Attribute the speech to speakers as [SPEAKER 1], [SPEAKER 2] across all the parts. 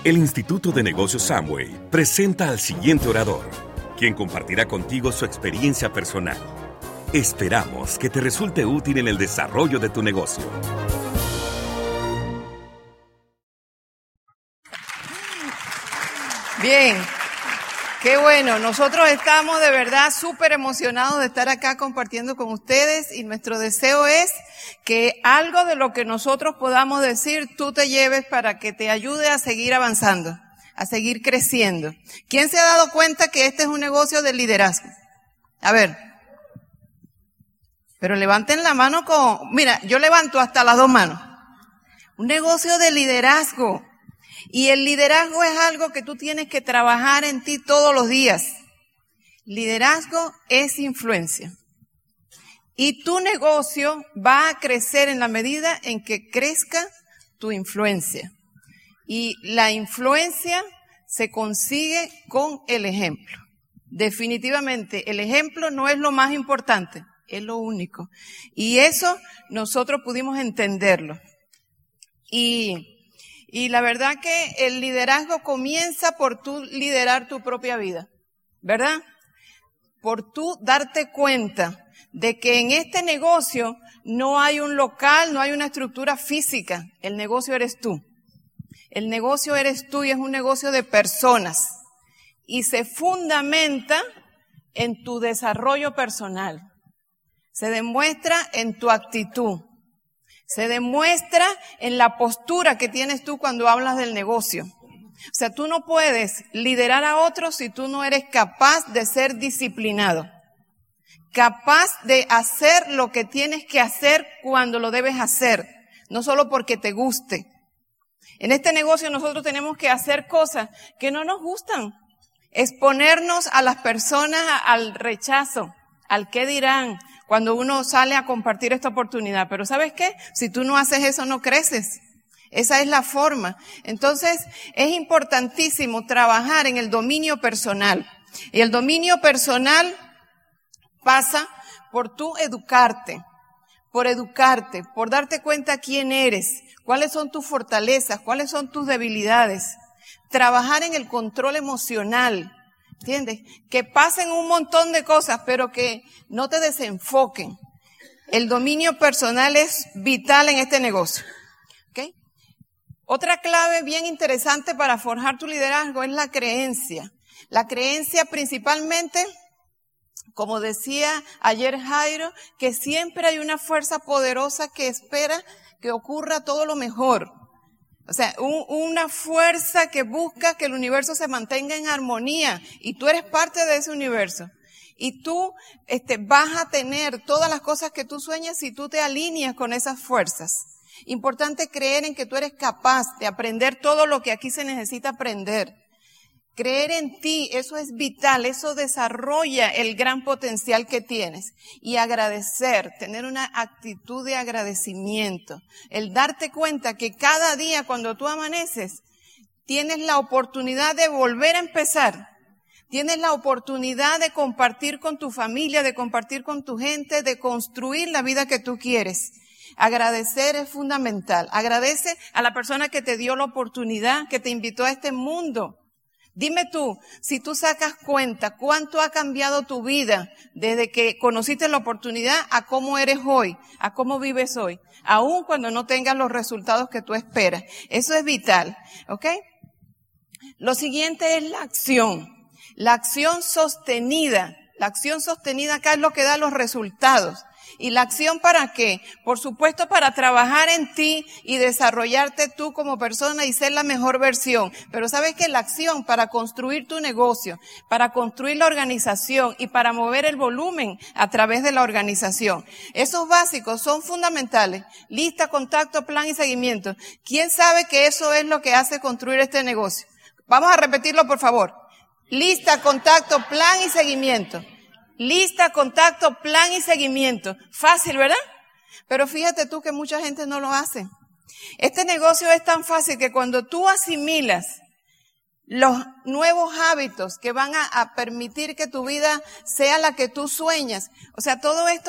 [SPEAKER 1] El Instituto de Negocios Samway presenta al siguiente orador, quien compartirá contigo su experiencia personal. Esperamos que te resulte útil en el desarrollo de tu negocio.
[SPEAKER 2] Bien, qué bueno. Nosotros estamos de verdad súper emocionados de estar acá compartiendo con ustedes y nuestro deseo es que algo de lo que nosotros podamos decir tú te lleves para que te ayude a seguir avanzando, a seguir creciendo. ¿Quién se ha dado cuenta que este es un negocio de liderazgo? A ver. Pero levanten la mano mira, yo levanto hasta las dos manos. Un negocio de liderazgo. Y el liderazgo es algo que tú tienes que trabajar en ti todos los días. Liderazgo es influencia. Y tu negocio va a crecer en la medida en que crezca tu influencia. Y la influencia se consigue con el ejemplo. Definitivamente, el ejemplo no es lo más importante, es lo único. Y eso nosotros pudimos entenderlo. Y la verdad que el liderazgo comienza por tú liderar tu propia vida, ¿verdad? Por tú darte cuenta de que en este negocio no hay un local, no hay una estructura física. El negocio eres tú. El negocio eres tú y es un negocio de personas. Y se fundamenta en tu desarrollo personal. Se demuestra en tu actitud. Se demuestra en la postura que tienes tú cuando hablas del negocio. O sea, tú no puedes liderar a otros si tú no eres capaz de ser disciplinado. Capaz de hacer lo que tienes que hacer cuando lo debes hacer. No solo porque te guste. En este negocio nosotros tenemos que hacer cosas que no nos gustan. Exponernos a las personas al rechazo, al qué dirán, cuando uno sale a compartir esta oportunidad. Pero ¿sabes qué? Si tú no haces eso, no creces. Esa es la forma. Entonces, es importantísimo trabajar en el dominio personal. Y el dominio personal pasa por tú educarte, por darte cuenta quién eres, cuáles son tus fortalezas, cuáles son tus debilidades. Trabajar en el control emocional. ¿Entiendes? Que pasen un montón de cosas, pero que no te desenfoquen. El dominio personal es vital en este negocio. ¿Okay? Otra clave bien interesante para forjar tu liderazgo es la creencia. La creencia principalmente, como decía ayer Jairo, que siempre hay una fuerza poderosa que espera que ocurra todo lo mejor. O sea, una fuerza que busca que el universo se mantenga en armonía y tú eres parte de ese universo. Y tú vas a tener todas las cosas que tú sueñas si tú te alineas con esas fuerzas. Importante creer en que tú eres capaz de aprender todo lo que aquí se necesita aprender. Creer en ti, eso es vital, eso desarrolla el gran potencial que tienes. Y agradecer, tener una actitud de agradecimiento. El darte cuenta que cada día cuando tú amaneces, tienes la oportunidad de volver a empezar. Tienes la oportunidad de compartir con tu familia, de compartir con tu gente, de construir la vida que tú quieres. Agradecer es fundamental. Agradece a la persona que te dio la oportunidad, que te invitó a este mundo. Dime tú, si tú sacas cuenta, ¿cuánto ha cambiado tu vida desde que conociste la oportunidad a cómo eres hoy, a cómo vives hoy, aun cuando no tengas los resultados que tú esperas? Eso es vital, ¿ok? Lo siguiente es la acción. La acción sostenida. La acción sostenida acá es lo que da los resultados. ¿Y la acción para qué? Por supuesto para trabajar en ti y desarrollarte tú como persona y ser la mejor versión. Pero ¿sabes qué? La acción para construir tu negocio, para construir la organización y para mover el volumen a través de la organización. Esos básicos son fundamentales. Lista, contacto, plan y seguimiento. ¿Quién sabe que eso es lo que hace construir este negocio? Vamos a repetirlo, por favor. Lista, contacto, plan y seguimiento. Lista, contacto, plan y seguimiento. Fácil, ¿verdad? Pero fíjate tú que mucha gente no lo hace. Este negocio es tan fácil que cuando tú asimilas los nuevos hábitos que van a permitir que tu vida sea la que tú sueñas, o sea, todo esto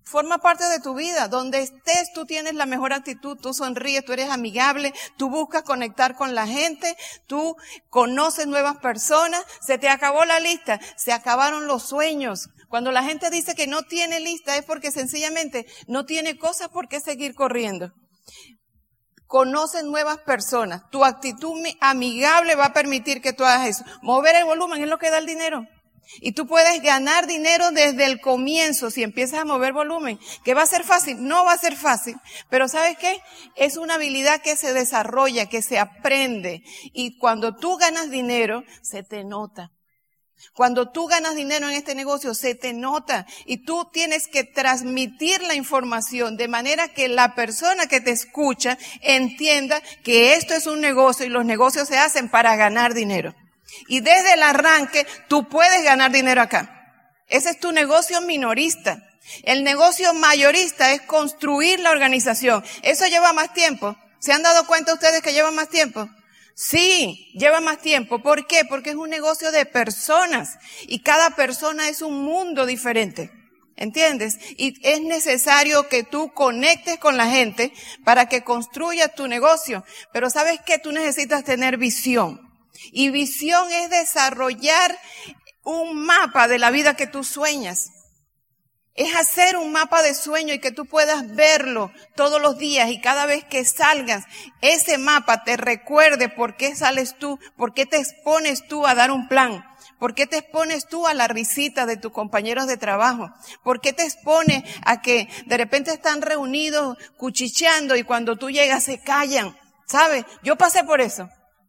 [SPEAKER 2] Forma parte de tu vida. Donde estés, tú tienes la mejor actitud, tú sonríes, tú eres amigable, tú buscas conectar con la gente, tú conoces nuevas personas. Se te acabó la lista, se acabaron los sueños. Cuando la gente dice que no tiene lista es porque sencillamente no tiene cosas por qué seguir corriendo. Conoces nuevas personas. Tu actitud amigable va a permitir que tú hagas eso. Mover el volumen es lo que da el dinero. Y tú puedes ganar dinero desde el comienzo si empiezas a mover volumen. ¿Que va a ser fácil? No va a ser fácil. Pero ¿sabes qué? Es una habilidad que se desarrolla, que se aprende. Y cuando tú ganas dinero, se te nota. Cuando tú ganas dinero en este negocio, se te nota. Y tú tienes que transmitir la información de manera que la persona que te escucha entienda que esto es un negocio y los negocios se hacen para ganar dinero. Y desde el arranque, tú puedes ganar dinero acá. Ese es tu negocio minorista. El negocio mayorista es construir la organización. Eso lleva más tiempo. ¿Se han dado cuenta ustedes que lleva más tiempo? Sí, lleva más tiempo. ¿Por qué? Porque es un negocio de personas. Y cada persona es un mundo diferente. ¿Entiendes? Y es necesario que tú conectes con la gente para que construyas tu negocio. Pero ¿sabes qué? Tú necesitas tener visión. Y visión es desarrollar un mapa de la vida que tú sueñas. Es hacer un mapa de sueño y que tú puedas verlo todos los días y cada vez que salgas, ese mapa te recuerde por qué sales tú, por qué te expones tú a dar un plan, por qué te expones tú a la risita de tus compañeros de trabajo, por qué te expones a que de repente están reunidos cuchicheando y cuando tú llegas se callan. ¿Sabes? Yo pasé por eso.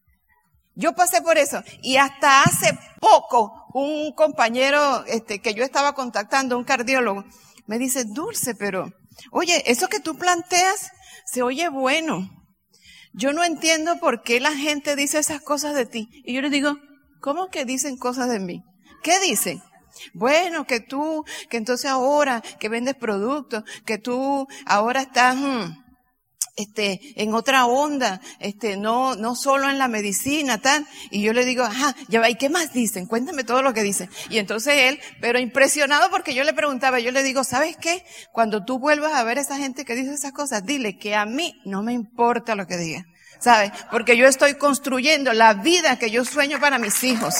[SPEAKER 2] Y hasta hace poco, un compañero que yo estaba contactando, un cardiólogo, me dice, Dulce, pero, oye, eso que tú planteas se oye bueno. Yo no entiendo por qué la gente dice esas cosas de ti. Y yo le digo, ¿cómo que dicen cosas de mí? ¿Qué dicen? Bueno, que entonces ahora que vendes productos, que tú ahora estás en otra onda, no solo en la medicina, tal. Y yo le digo, ajá, ya va, ¿y qué más dicen? Cuéntame todo lo que dicen. Y entonces él, pero impresionado porque yo le preguntaba, yo le digo, ¿sabes qué? Cuando tú vuelvas a ver a esa gente que dice esas cosas, dile que a mí no me importa lo que diga, ¿sabes? Porque yo estoy construyendo la vida que yo sueño para mis hijos.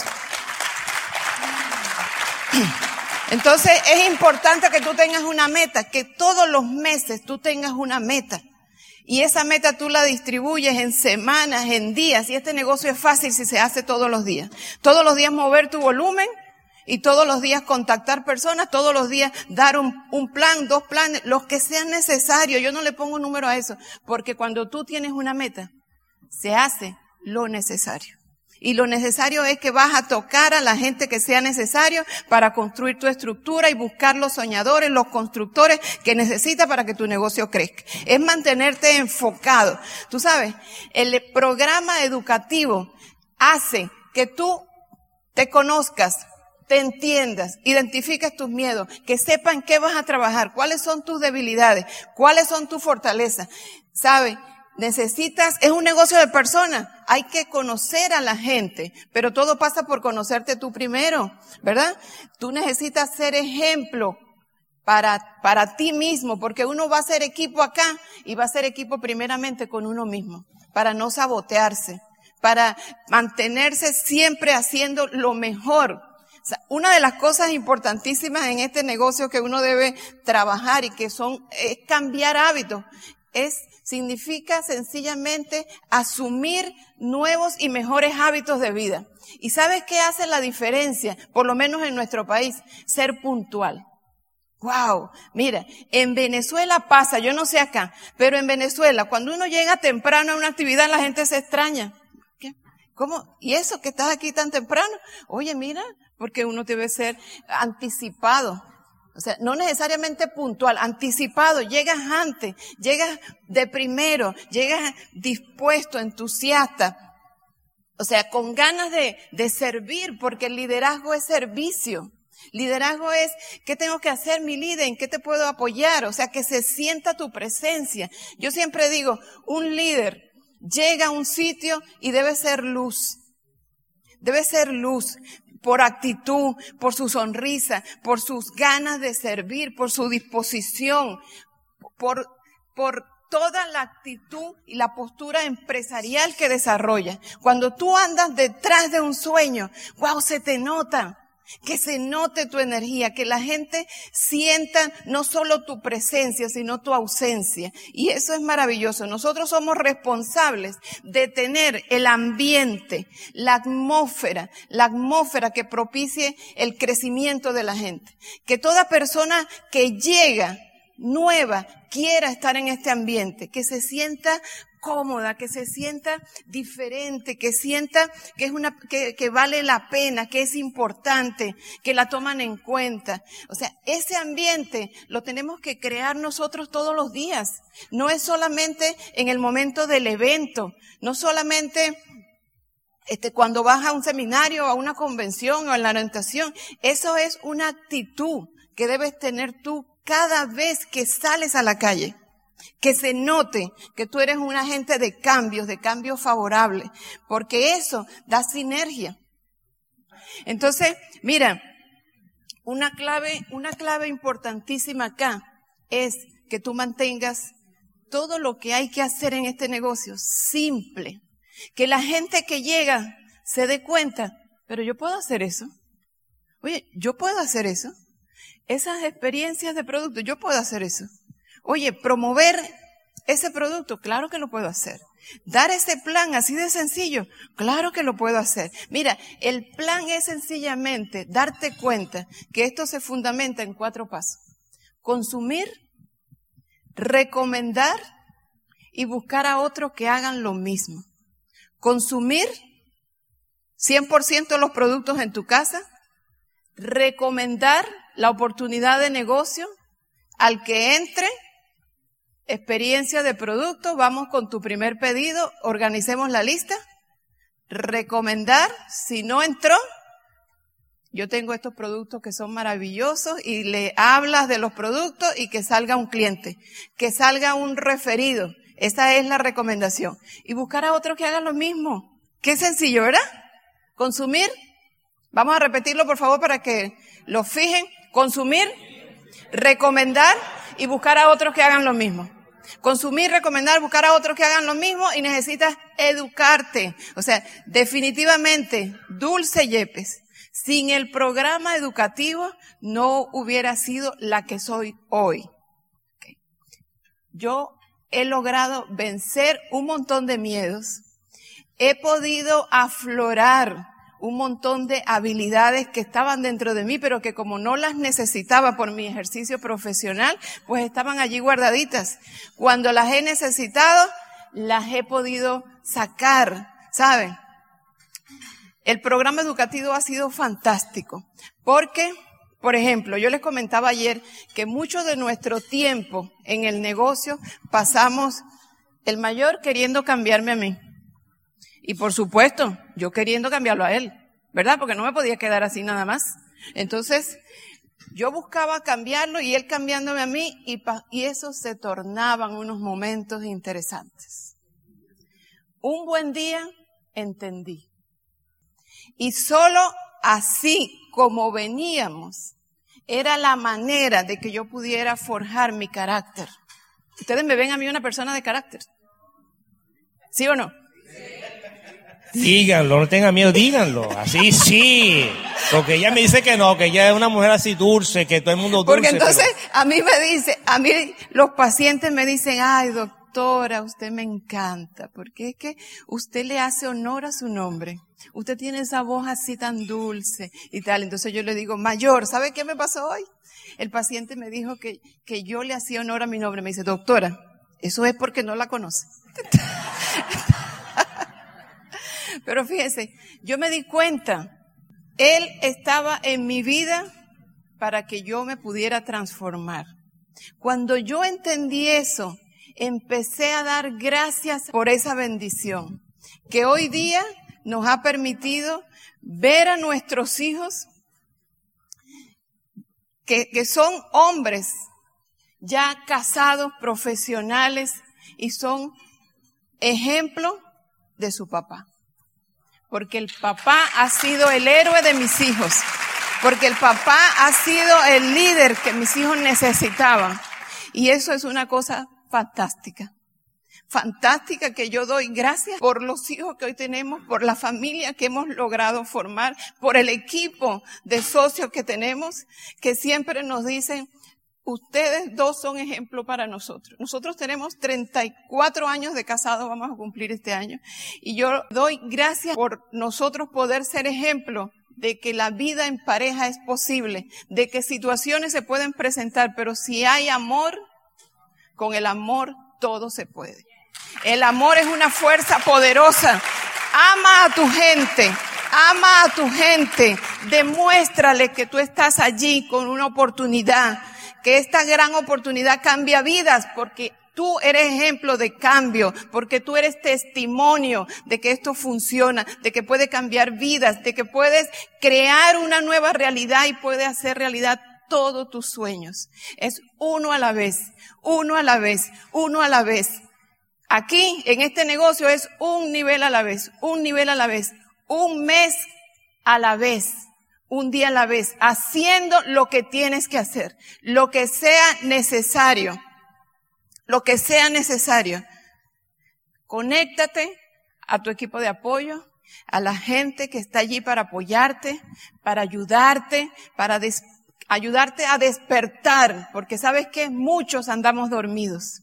[SPEAKER 2] Entonces es importante que tú tengas una meta, que todos los meses tú tengas una meta. Y esa meta tú la distribuyes en semanas, en días. Y este negocio es fácil si se hace todos los días. Todos los días mover tu volumen y todos los días contactar personas, todos los días dar un plan, 2 planes, los que sean necesarios. Yo no le pongo número a eso, porque cuando tú tienes una meta, se hace lo necesario. Y lo necesario es que vas a tocar a la gente que sea necesario para construir tu estructura y buscar los soñadores, los constructores que necesitas para que tu negocio crezca. Es mantenerte enfocado. Tú sabes, el programa educativo hace que tú te conozcas, te entiendas, identifiques tus miedos, que sepan qué vas a trabajar, cuáles son tus debilidades, cuáles son tus fortalezas. ¿Sabes? Es un negocio de personas, hay que conocer a la gente, pero todo pasa por conocerte tú primero, ¿verdad? Tú necesitas ser ejemplo para ti mismo, porque uno va a ser equipo acá y va a ser equipo primeramente con uno mismo, para no sabotearse, para mantenerse siempre haciendo lo mejor. O sea, una de las cosas importantísimas en este negocio que uno debe trabajar y que es cambiar hábitos, significa sencillamente asumir nuevos y mejores hábitos de vida. ¿Y sabes qué hace la diferencia? Por lo menos en nuestro país, ser puntual. Wow, mira, en Venezuela pasa, yo no sé acá, pero en Venezuela, cuando uno llega temprano a una actividad, la gente se extraña. ¿Qué? ¿Cómo? ¿Y eso que estás aquí tan temprano? Oye, mira, porque uno debe ser anticipado. O sea, no necesariamente puntual, anticipado, llegas antes, llegas de primero, llegas dispuesto, entusiasta. O sea, con ganas de servir, porque el liderazgo es servicio. Liderazgo es, ¿qué tengo que hacer, mi líder? ¿En qué te puedo apoyar? O sea, que se sienta tu presencia. Yo siempre digo, un líder llega a un sitio y debe ser luz. Debe ser luz. por actitud, por su sonrisa, por sus ganas de servir, por su disposición, por toda la actitud y la postura empresarial que desarrolla. Cuando tú andas detrás de un sueño, wow, se te nota. Que se note tu energía, que la gente sienta no solo tu presencia, sino tu ausencia. Y eso es maravilloso. Nosotros somos responsables de tener el ambiente, la atmósfera que propicie el crecimiento de la gente. Que toda persona que llega nueva quiera estar en este ambiente, que se sienta cómoda, que se sienta diferente, que sienta que que vale la pena, que es importante, que la toman en cuenta. O sea, ese ambiente lo tenemos que crear nosotros todos los días. No es solamente en el momento del evento, no solamente cuando vas a un seminario, a una convención o en la orientación. Eso es una actitud que debes tener tú cada vez que sales a la calle. Que se note que tú eres un agente de cambios favorables, porque eso da sinergia. Entonces, mira, una clave importantísima acá es que tú mantengas todo lo que hay que hacer en este negocio simple. Que la gente que llega se dé cuenta, pero yo puedo hacer eso. Oye, yo puedo hacer eso. Esas experiencias de producto, yo puedo hacer eso. Oye, promover ese producto, claro que lo puedo hacer. Dar ese plan así de sencillo, claro que lo puedo hacer. Mira, el plan es sencillamente darte cuenta que esto se fundamenta en 4 pasos. Consumir, recomendar y buscar a otros que hagan lo mismo. Consumir 100% los productos en tu casa. Recomendar la oportunidad de negocio al que entre. Experiencia de producto, vamos con tu primer pedido, organicemos la lista. Recomendar, si no entró, yo tengo estos productos que son maravillosos y le hablas de los productos y que salga un cliente, que salga un referido. Esa es la recomendación. Y buscar a otros que hagan lo mismo. Qué sencillo, ¿verdad? Consumir, vamos a repetirlo por favor para que lo fijen. Consumir, recomendar y buscar a otros que hagan lo mismo. Consumir, recomendar, buscar a otros que hagan lo mismo y necesitas educarte. O sea, definitivamente, Dulce Yepes, sin el programa educativo no hubiera sido la que soy hoy. Okay. Yo he logrado vencer un montón de miedos. He podido aflorar un montón de habilidades que estaban dentro de mí, pero que como no las necesitaba por mi ejercicio profesional, pues estaban allí guardaditas. Cuando las he necesitado, las he podido sacar, ¿saben? El programa educativo ha sido fantástico, porque, por ejemplo, yo les comentaba ayer que mucho de nuestro tiempo en el negocio pasamos, el mayor queriendo cambiarme a mí. Y por supuesto, yo queriendo cambiarlo a él, ¿verdad? Porque no me podía quedar así nada más. Entonces, yo buscaba cambiarlo y él cambiándome a mí y eso se tornaban unos momentos interesantes. Un buen día entendí. Y solo así como veníamos, era la manera de que yo pudiera forjar mi carácter. Ustedes me ven a mí una persona de carácter. ¿Sí o no?
[SPEAKER 3] Díganlo, no tengan miedo, díganlo. Así sí. Porque ella me dice que no, que ella es una mujer así dulce, que todo el mundo dulce.
[SPEAKER 2] Porque entonces a mí los pacientes me dicen, ay doctora, usted me encanta, porque es que usted le hace honor a su nombre. Usted tiene esa voz así tan dulce y tal. Entonces yo le digo, mayor, ¿sabe qué me pasó hoy? El paciente me dijo que yo le hacía honor a mi nombre. Me dice, doctora, eso es porque no la conoce. Pero fíjense, yo me di cuenta, él estaba en mi vida para que yo me pudiera transformar. Cuando yo entendí eso, empecé a dar gracias por esa bendición, que hoy día nos ha permitido ver a nuestros hijos, que son hombres ya casados, profesionales, y son ejemplo de su papá. porque el papá ha sido el héroe de mis hijos, porque el papá ha sido el líder que mis hijos necesitaban. Y eso es una cosa fantástica. Fantástica, que yo doy gracias por los hijos que hoy tenemos, por la familia que hemos logrado formar, por el equipo de socios que tenemos, que siempre nos dicen: ustedes dos son ejemplo para nosotros. Nosotros tenemos 34 años de casados, vamos a cumplir este año. Y yo doy gracias por nosotros poder ser ejemplo de que la vida en pareja es posible, de que situaciones se pueden presentar, pero si hay amor, con el amor todo se puede. El amor es una fuerza poderosa. Ama a tu gente, demuéstrale que tú estás allí con una oportunidad, que esta gran oportunidad cambia vidas, porque tú eres ejemplo de cambio, porque tú eres testimonio de que esto funciona, de que puede cambiar vidas, de que puedes crear una nueva realidad y puedes hacer realidad todos tus sueños. Es uno a la vez, uno a la vez, uno a la vez. Aquí, en este negocio, es un nivel a la vez, un nivel a la vez, un mes a la vez, un día a la vez, haciendo lo que tienes que hacer, lo que sea necesario, lo que sea necesario. Conéctate a tu equipo de apoyo, a la gente que está allí para apoyarte, para ayudarte, ayudarte a despertar, porque ¿sabes qué? Muchos andamos dormidos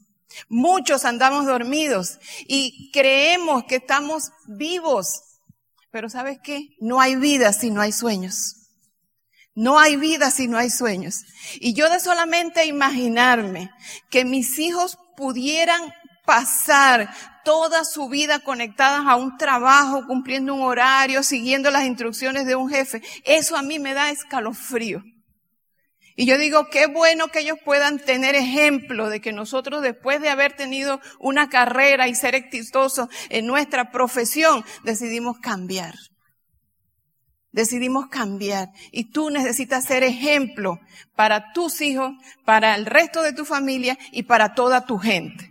[SPEAKER 2] y creemos que estamos vivos, pero ¿sabes qué? No hay vida si no hay sueños. No hay vida si no hay sueños. Y yo de solamente imaginarme que mis hijos pudieran pasar toda su vida conectadas a un trabajo, cumpliendo un horario, siguiendo las instrucciones de un jefe, eso a mí me da escalofrío. Y yo digo, qué bueno que ellos puedan tener ejemplo de que nosotros, después de haber tenido una carrera y ser exitosos en nuestra profesión, decidimos cambiar. Decidimos cambiar. Y tú necesitas ser ejemplo para tus hijos, para el resto de tu familia y para toda tu gente.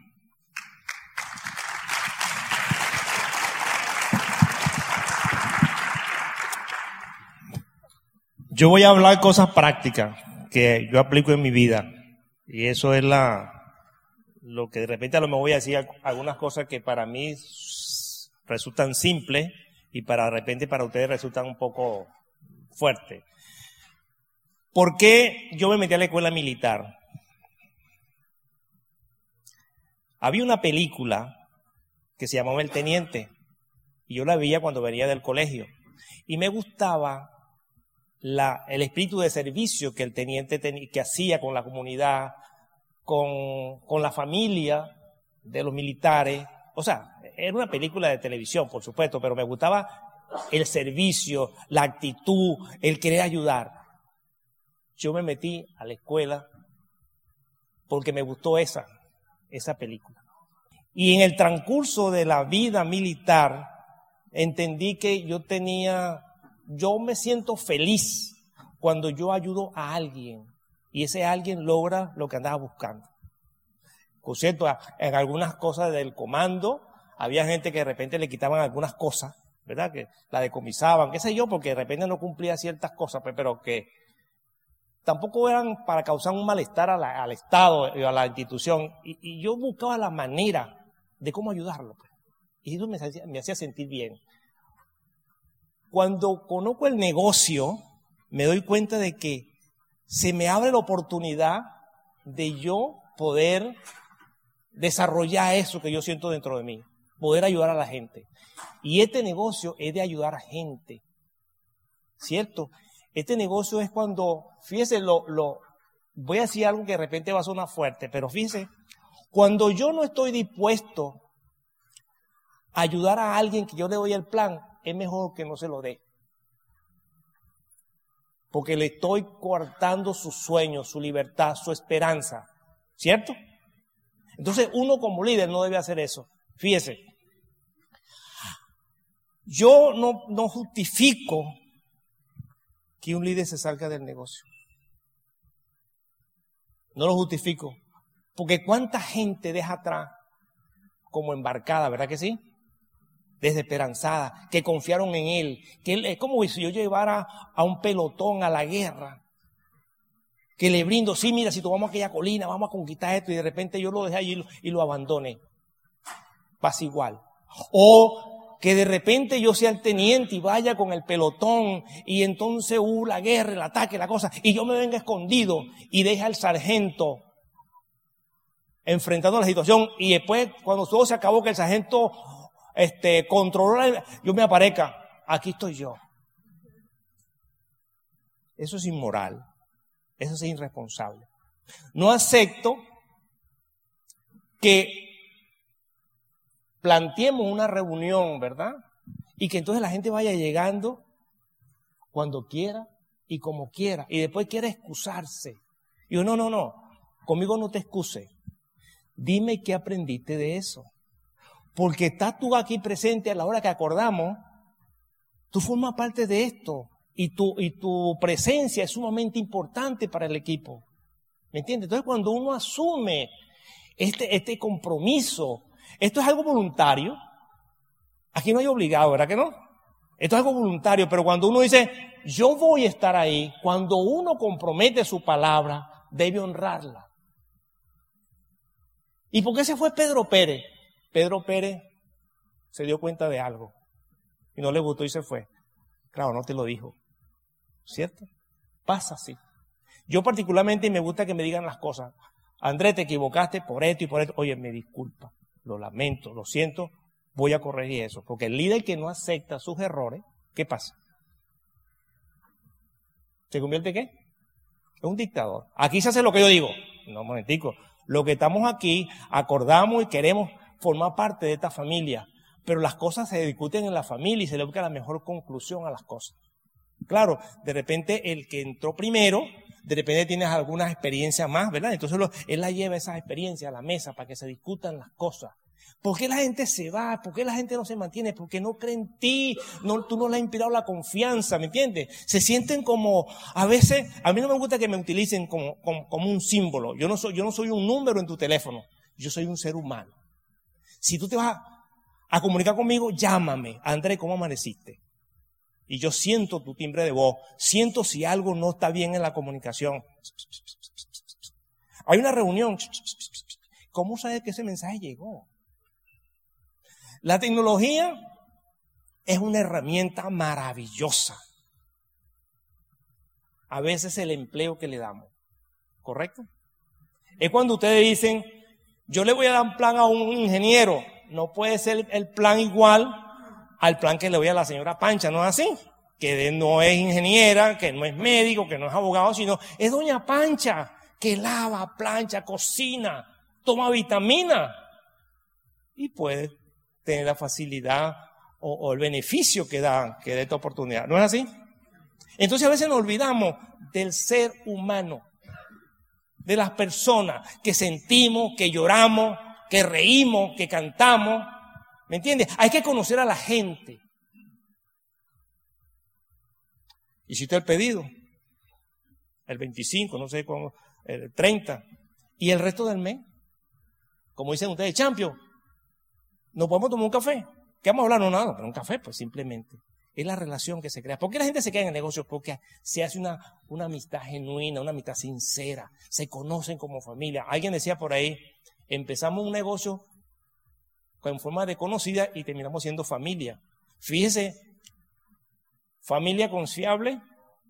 [SPEAKER 3] Yo voy a hablar cosas prácticas que yo aplico en mi vida, y eso es lo que de repente a lo mejor voy a decir algunas cosas que para mí resultan simples y de repente para ustedes resultan un poco fuertes. ¿Por qué yo me metí a la escuela militar? Había una película que se llamaba El Teniente, y yo la veía cuando venía del colegio, y me gustaba el espíritu de servicio que el teniente que hacía con la comunidad, con la familia de los militares. O sea, era una película de televisión, por supuesto, pero me gustaba el servicio, la actitud, el querer ayudar. Yo me metí a la escuela porque me gustó esa película. Y en el transcurso de la vida militar entendí que yo me siento feliz cuando yo ayudo a alguien y ese alguien logra lo que andaba buscando. Por cierto, en algunas cosas del comando había gente que de repente le quitaban algunas cosas, ¿verdad? Que la decomisaban, qué sé yo, porque de repente no cumplía ciertas cosas, pero que tampoco eran para causar un malestar al Estado y a la institución. Y yo buscaba la manera de cómo ayudarlo. Y eso me hacía sentir bien. Cuando conozco el negocio, me doy cuenta de que se me abre la oportunidad de yo poder desarrollar eso que yo siento dentro de mí, poder ayudar a la gente. Y este negocio es de ayudar a gente, ¿cierto? Este negocio es cuando, fíjese, voy a decir algo que de repente va a sonar fuerte, pero fíjese, cuando yo no estoy dispuesto a ayudar a alguien que yo le doy el plan, es mejor que no se lo dé. Porque le estoy coartando sus sueños, su libertad, su esperanza. ¿Cierto? Entonces uno como líder no debe hacer eso. Fíjese. Yo no justifico que un líder se salga del negocio. No lo justifico. Porque cuánta gente deja atrás como embarcada, ¿verdad que sí? desesperanzadas, que confiaron en él, que él, es como si yo llevara a un pelotón a la guerra, que le brindo, sí, mira, si tomamos aquella colina, vamos a conquistar esto, y de repente yo lo dejé allí y lo abandoné. Pasa igual. O que de repente yo sea el teniente y vaya con el pelotón, y entonces la guerra, el ataque, la cosa, y yo me venga escondido y deje al sargento enfrentando la situación, y después cuando todo se acabó, que el sargento controló, yo me aparezca, aquí estoy yo. Eso es inmoral, eso es irresponsable. No acepto que planteemos una reunión, ¿verdad? Y que entonces la gente vaya llegando cuando quiera y como quiera, y después quiera excusarse. Y yo, no, conmigo no te excuses. Dime qué aprendiste de eso. Porque estás tú aquí presente a la hora que acordamos, tú formas parte de esto, y tu presencia es sumamente importante para el equipo. ¿Me entiendes? Entonces cuando uno asume este compromiso, esto es algo voluntario. Aquí no hay obligado, ¿verdad que no? Esto es algo voluntario, pero cuando uno dice, yo voy a estar ahí, cuando uno compromete su palabra, debe honrarla. ¿Y por qué se fue Pedro Pérez? Pedro Pérez se dio cuenta de algo y no le gustó y se fue. Claro, no te lo dijo, ¿cierto? Pasa así. Yo particularmente me gusta que me digan las cosas. Andrés, te equivocaste por esto y por esto. Oye, me disculpa, lo lamento, lo siento, voy a corregir eso. Porque el líder que no acepta sus errores, ¿qué pasa? ¿Se convierte en qué? Es un dictador. Aquí se hace lo que yo digo. No, momentico. Lo que estamos aquí, acordamos y queremos formar parte de esta familia. Pero las cosas se discuten en la familia y se le busca la mejor conclusión a las cosas. Claro, de repente el que entró primero, de repente tienes algunas experiencias más, ¿verdad? Entonces él la lleva esas experiencias a la mesa para que se discutan las cosas. ¿Por qué la gente se va? ¿Por qué la gente no se mantiene? Porque no cree en ti, tú no le has inspirado la confianza, ¿me entiendes? Se sienten como, a veces, a mí no me gusta que me utilicen como un símbolo. Yo no soy un número en tu teléfono, yo soy un ser humano. Si tú te vas a comunicar conmigo, llámame. Andrés, ¿cómo amaneciste? Y yo siento tu timbre de voz, siento si algo no está bien en la comunicación. Hay una reunión. ¿Cómo sabes que ese mensaje llegó? La tecnología es una herramienta maravillosa. A veces el empleo que le damos, ¿correcto? Es cuando ustedes dicen, yo le voy a dar un plan a un ingeniero, no puede ser el plan igual al plan que le voy a la señora Pancha, ¿no es así? Que no es ingeniera, que no es médico, que no es abogado, sino es doña Pancha, que lava, plancha, cocina, toma vitamina y puede tener la facilidad o el beneficio que da esta oportunidad. ¿No es así? Entonces a veces nos olvidamos del ser humano, de las personas que sentimos, que lloramos, que reímos, que cantamos. ¿Me entiendes? Hay que conocer a la gente. Hiciste el pedido, el 25, no sé cuándo, el 30, y el resto del mes, como dicen ustedes, champion, ¿no podemos tomar un café? ¿Qué vamos a hablar? No, nada, pero un café, pues simplemente. Es la relación que se crea. ¿Por qué la gente se queda en el negocio? Porque se hace una amistad genuina, una amistad sincera. Se conocen como familia. Alguien decía por ahí, empezamos un negocio con forma desconocida y terminamos siendo familia. Fíjese, familia confiable.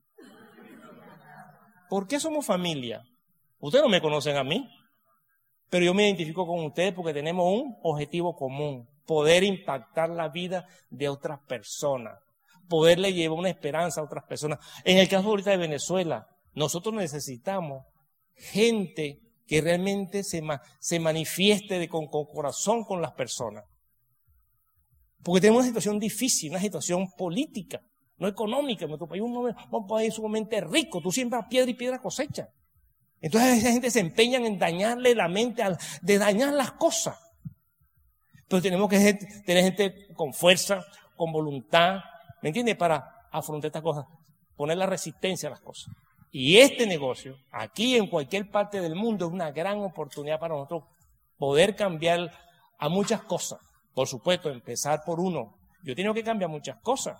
[SPEAKER 3] ¿Por qué somos familia? Ustedes no me conocen a mí, pero yo me identifico con ustedes porque tenemos un objetivo común, poder impactar la vida de otras personas, poderle llevar una esperanza a otras personas. En el caso ahorita de Venezuela, nosotros necesitamos gente que realmente se manifieste con corazón con las personas. Porque tenemos una situación difícil, una situación política, no económica. Nuestro país es un país sumamente rico, tú siembras piedra y piedra cosecha. Entonces esa gente se empeña en dañarle la mente, de dañar las cosas. Pero tenemos que tener gente con fuerza, con voluntad, ¿me entiendes? Para afrontar estas cosas, poner la resistencia a las cosas. Y este negocio, aquí en cualquier parte del mundo, es una gran oportunidad para nosotros poder cambiar a muchas cosas. Por supuesto, empezar por uno, yo he tenido que cambiar muchas cosas.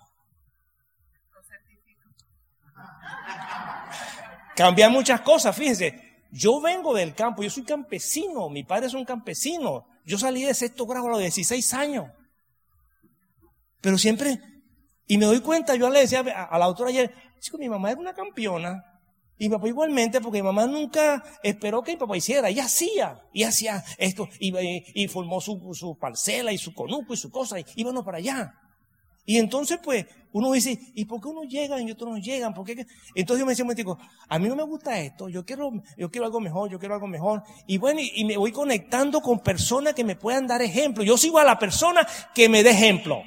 [SPEAKER 3] Cambiar muchas cosas, fíjense. Yo vengo del campo, yo soy campesino, mi padre es un campesino. Yo salí de sexto grado a los 16 años. Pero siempre, y me doy cuenta, yo le decía a la autora ayer, chico, mi mamá era una campeona. Y mi papá igualmente, porque mi mamá nunca esperó que mi papá hiciera. Ella hacía esto, y formó su parcela y su conuco y su cosa, y íbamos para allá. Y entonces, pues, uno dice, ¿y por qué unos llegan y otros no llegan? ¿Por qué? Entonces yo me decía un momentico, a mí no me gusta esto, yo quiero algo mejor, Y bueno, y me voy conectando con personas que me puedan dar ejemplo. Yo sigo a la persona que me dé ejemplo.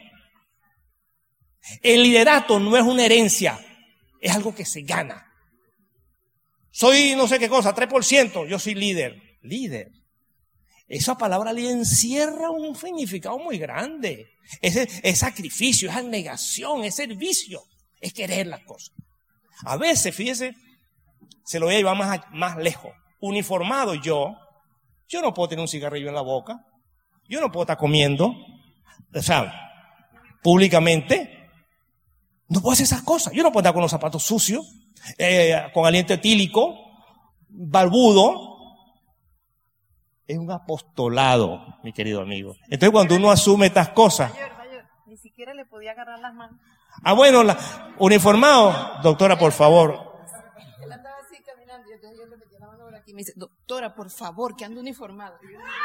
[SPEAKER 3] El liderato no es una herencia, es algo que se gana. Soy no sé qué cosa, 3%, yo soy líder. Líder. Esa palabra líder encierra un significado muy grande. Es sacrificio, es abnegación, es servicio, es querer las cosas. A veces, fíjese, se lo voy a llevar más lejos. Uniformado yo no puedo tener un cigarrillo en la boca, yo no puedo estar comiendo, o sea, públicamente, no puedo hacer esas cosas. Yo no puedo estar con los zapatos sucios, con aliento etílico, barbudo. Es un apostolado, mi querido amigo. Entonces, cuando uno asume estas cosas.
[SPEAKER 2] Ni siquiera le podía agarrar las manos.
[SPEAKER 3] Bueno, uniformado. Doctora, por favor.
[SPEAKER 2] Él andaba así caminando y entonces yo le metía la mano por aquí y me dice, doctora, por favor, que ando uniformado.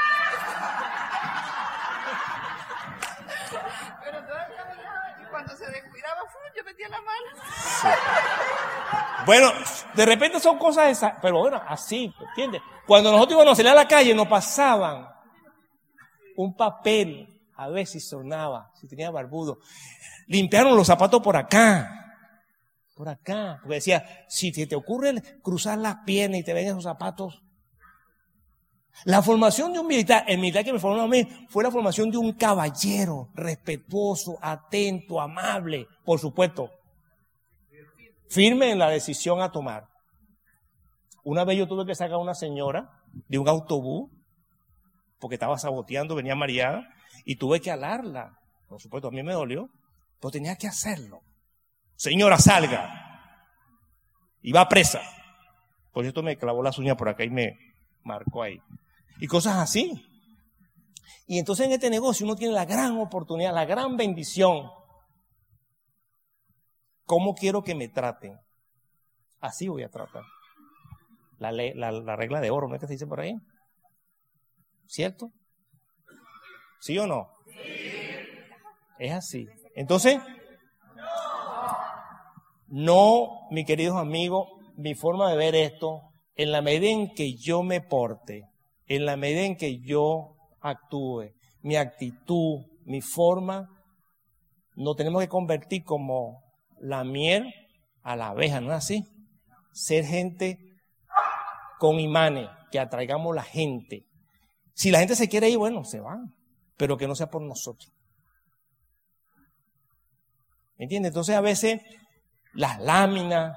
[SPEAKER 2] Pero todo caminaba y cuando se descuidaba, yo metía la mano.
[SPEAKER 3] Sí. Bueno, de repente son cosas esas, pero bueno, así, ¿entiendes? Cuando nosotros íbamos a salir a la calle, nos pasaban un papel, a ver si sonaba, si tenía barbudo. Limpiaron los zapatos por acá, porque decía, si te ocurre cruzar las piernas y te ven esos zapatos. La formación de un militar, el militar que me formó a mí, fue la formación de un caballero, respetuoso, atento, amable, por supuesto. Firme en la decisión a tomar. Una vez yo tuve que sacar a una señora de un autobús porque estaba saboteando, venía mareada y tuve que alarla. Por supuesto, a mí me dolió, pero tenía que hacerlo. Señora, salga. Y va presa. Por cierto, me clavó las uñas por acá y me marcó ahí. Y cosas así. Y entonces en este negocio uno tiene la gran oportunidad, la gran bendición. ¿Cómo quiero que me traten? Así voy a tratar. La regla de oro, ¿no es que se dice por ahí? ¿Cierto? ¿Sí o no? Sí. Es así. Entonces, no, mis queridos amigos, mi forma de ver esto, en la medida en que yo me porte, en la medida en que yo actúe, mi actitud, mi forma, nos tenemos que convertir como la miel a la abeja, ¿no es así? Ser gente con imanes, que atraigamos la gente. Si la gente se quiere ir, bueno, se van, pero que no sea por nosotros. ¿Me entiendes? Entonces a veces las láminas,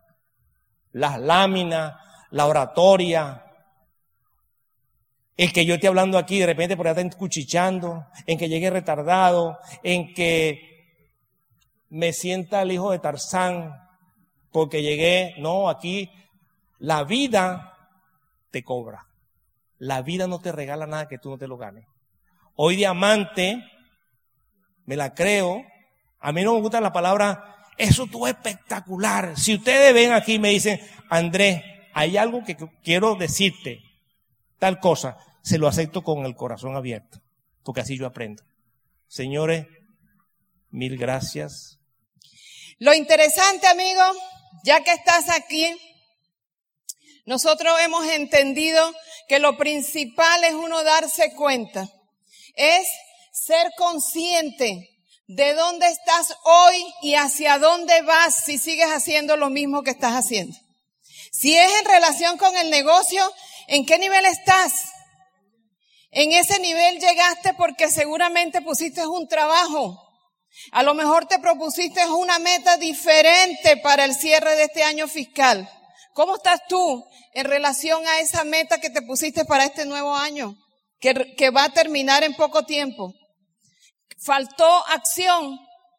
[SPEAKER 3] la oratoria, el que yo esté hablando aquí de repente por allá está cuchicheando, en que llegue retardado, en que me sienta el hijo de Tarzán porque llegué, no, aquí la vida te cobra. La vida no te regala nada que tú no te lo ganes. Hoy diamante, me la creo, a mí no me gusta la palabra, eso tú es espectacular. Si ustedes ven aquí y me dicen, Andrés, hay algo que quiero decirte, tal cosa, se lo acepto con el corazón abierto, porque así yo aprendo. Señores, mil gracias.
[SPEAKER 2] Lo interesante, amigo, ya que estás aquí, nosotros hemos entendido que lo principal es uno darse cuenta, es ser consciente de dónde estás hoy y hacia dónde vas si sigues haciendo lo mismo que estás haciendo. Si es en relación con el negocio, ¿en qué nivel estás? En ese nivel llegaste porque seguramente pusiste un trabajo. A lo mejor te propusiste una meta diferente para el cierre de este año fiscal. ¿Cómo estás tú en relación a esa meta que te pusiste para este nuevo año, que va a terminar en poco tiempo? faltó acción,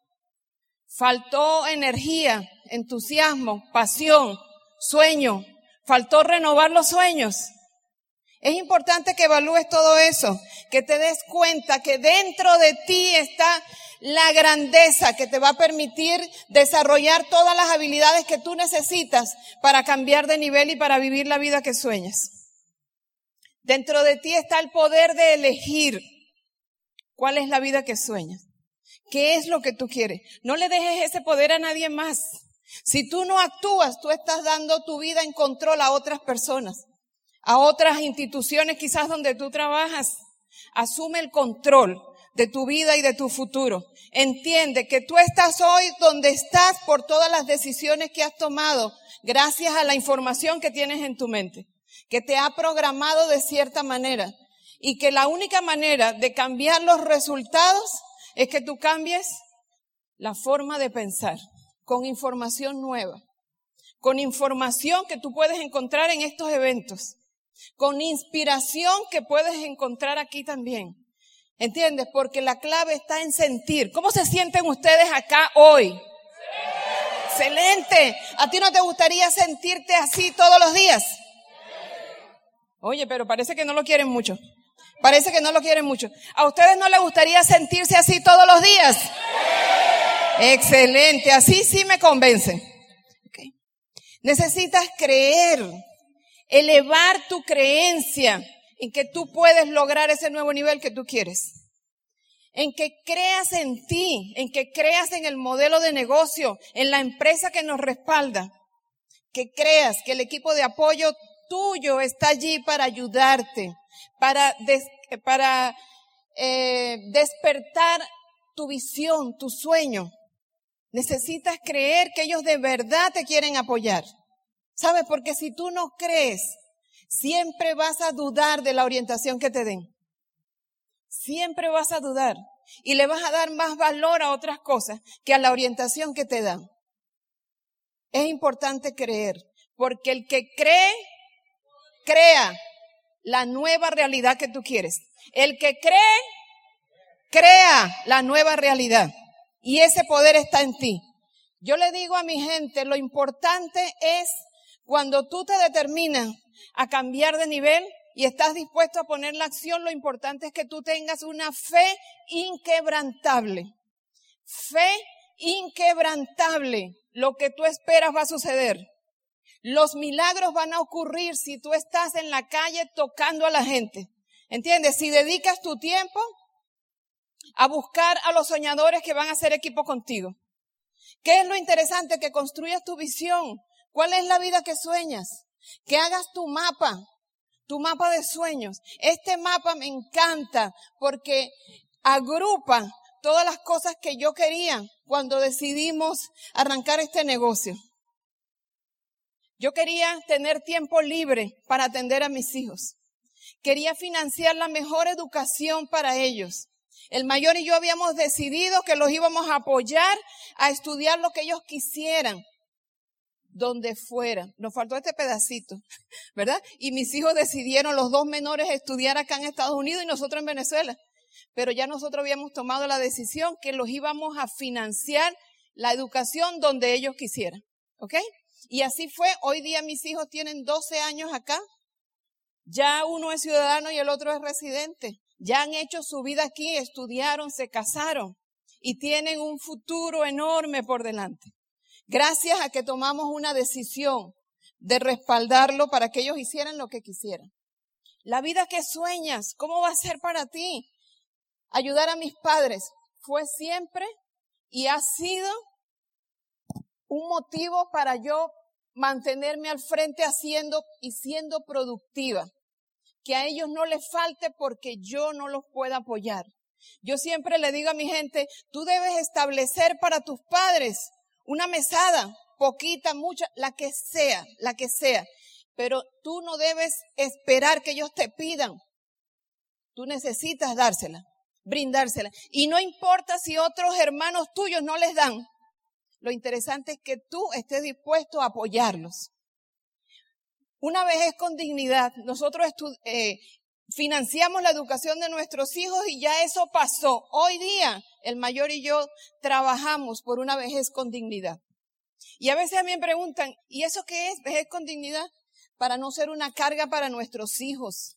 [SPEAKER 2] faltó energía, entusiasmo, pasión, sueño, faltó renovar los sueños. Es importante que evalúes todo eso, que te des cuenta que dentro de ti está la grandeza que te va a permitir desarrollar todas las habilidades que tú necesitas para cambiar de nivel y para vivir la vida que sueñas. Dentro de ti está el poder de elegir cuál es la vida que sueñas, qué es lo que tú quieres. No le dejes ese poder a nadie más. Si tú no actúas, tú estás dando tu vida en control a otras personas, a otras instituciones quizás donde tú trabajas. Asume el control de tu vida y de tu futuro. Entiende que tú estás hoy donde estás por todas las decisiones que has tomado gracias a la información que tienes en tu mente, que te ha programado de cierta manera y que la única manera de cambiar los resultados es que tú cambies la forma de pensar con información nueva, con información que tú puedes encontrar en estos eventos, con inspiración que puedes encontrar aquí también. ¿Entiendes? Porque la clave está en sentir. ¿Cómo se sienten ustedes acá hoy? ¡Excelente! ¿A ti no te gustaría sentirte así todos los días? Oye, pero parece que no lo quieren mucho. Parece que no lo quieren mucho. ¿A ustedes no les gustaría sentirse así todos los días? Excelente, así sí me convencen. Okay. Necesitas creer, elevar tu creencia en que tú puedes lograr ese nuevo nivel que tú quieres. En que creas en ti, en que creas en el modelo de negocio, en la empresa que nos respalda. Que creas que el equipo de apoyo tuyo está allí para ayudarte, para despertar tu visión, tu sueño. Necesitas creer que ellos de verdad te quieren apoyar. ¿Sabes? Porque si tú no crees, siempre vas a dudar de la orientación que te den. Siempre vas a dudar. Y le vas a dar más valor a otras cosas que a la orientación que te dan. Es importante creer. Porque el que cree, crea la nueva realidad que tú quieres. El que cree, crea la nueva realidad. Y ese poder está en ti. Yo le digo a mi gente, lo importante es cuando tú te determinas a cambiar de nivel y estás dispuesto a poner la acción, lo importante es que tú tengas una fe inquebrantable. Fe inquebrantable. Lo que tú esperas va a suceder. Los milagros van a ocurrir si tú estás en la calle tocando a la gente. ¿Entiendes? Si dedicas tu tiempo a buscar a los soñadores que van a hacer equipo contigo. ¿Qué es lo interesante? Que construyas tu visión. ¿Cuál es la vida que sueñas? Que hagas tu mapa de sueños. Este mapa me encanta porque agrupa todas las cosas que yo quería cuando decidimos arrancar este negocio. Yo quería tener tiempo libre para atender a mis hijos. Quería financiar la mejor educación para ellos. El mayor y yo habíamos decidido que los íbamos a apoyar a estudiar lo que ellos quisieran, donde fuera. Nos faltó este pedacito, ¿verdad? Y mis hijos decidieron, los dos menores, estudiar acá en Estados Unidos y nosotros en Venezuela. Pero ya nosotros habíamos tomado la decisión que los íbamos a financiar la educación donde ellos quisieran, ¿ok? Y así fue. Hoy día mis hijos tienen 12 años acá. Ya uno es ciudadano y el otro es residente. Ya han hecho su vida aquí, estudiaron, se casaron y tienen un futuro enorme por delante. Gracias a que tomamos una decisión de respaldarlo para que ellos hicieran lo que quisieran. La vida que sueñas, ¿cómo va a ser para ti? Ayudar a mis padres fue siempre y ha sido un motivo para yo mantenerme al frente haciendo y siendo productiva. Que a ellos no les falte porque yo no los puedo apoyar. Yo siempre le digo a mi gente, tú debes establecer para tus padres una mesada, poquita, mucha, la que sea. Pero tú no debes esperar que ellos te pidan. Tú necesitas dársela, brindársela. Y no importa si otros hermanos tuyos no les dan. Lo interesante es que tú estés dispuesto a apoyarlos. Una vejez con dignidad. Nosotros financiamos la educación de nuestros hijos y ya eso pasó. Hoy día, el mayor y yo trabajamos por una vejez con dignidad. Y a veces a mí me preguntan, ¿y eso qué es? ¿Vejez con dignidad? Para no ser una carga para nuestros hijos.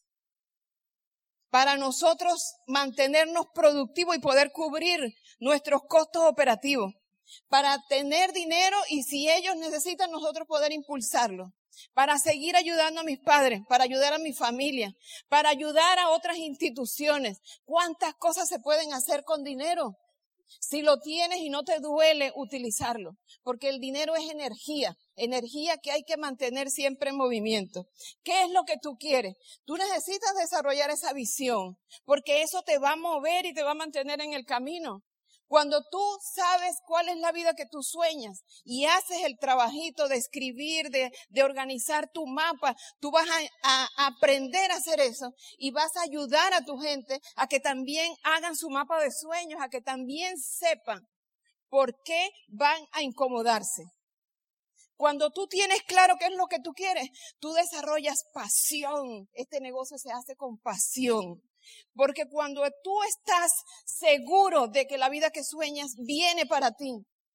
[SPEAKER 2] Para nosotros mantenernos productivos y poder cubrir nuestros costos operativos. Para tener dinero y si ellos necesitan, nosotros poder impulsarlo. Para seguir ayudando a mis padres, para ayudar a mi familia, para ayudar a otras instituciones. ¿Cuántas cosas se pueden hacer con dinero? Si lo tienes y no te duele utilizarlo, porque el dinero es energía que hay que mantener siempre en movimiento. ¿Qué es lo que tú quieres? Tú necesitas desarrollar esa visión, porque eso te va a mover y te va a mantener en el camino. Cuando tú sabes cuál es la vida que tú sueñas y haces el trabajito de escribir, de organizar tu mapa, tú vas a aprender a hacer eso y vas a ayudar a tu gente a que también hagan su mapa de sueños, a que también sepan por qué van a incomodarse. Cuando tú tienes claro qué es lo que tú quieres, tú desarrollas pasión. Este negocio se hace con pasión. Porque cuando tú estás seguro de que la vida que sueñas viene para ti,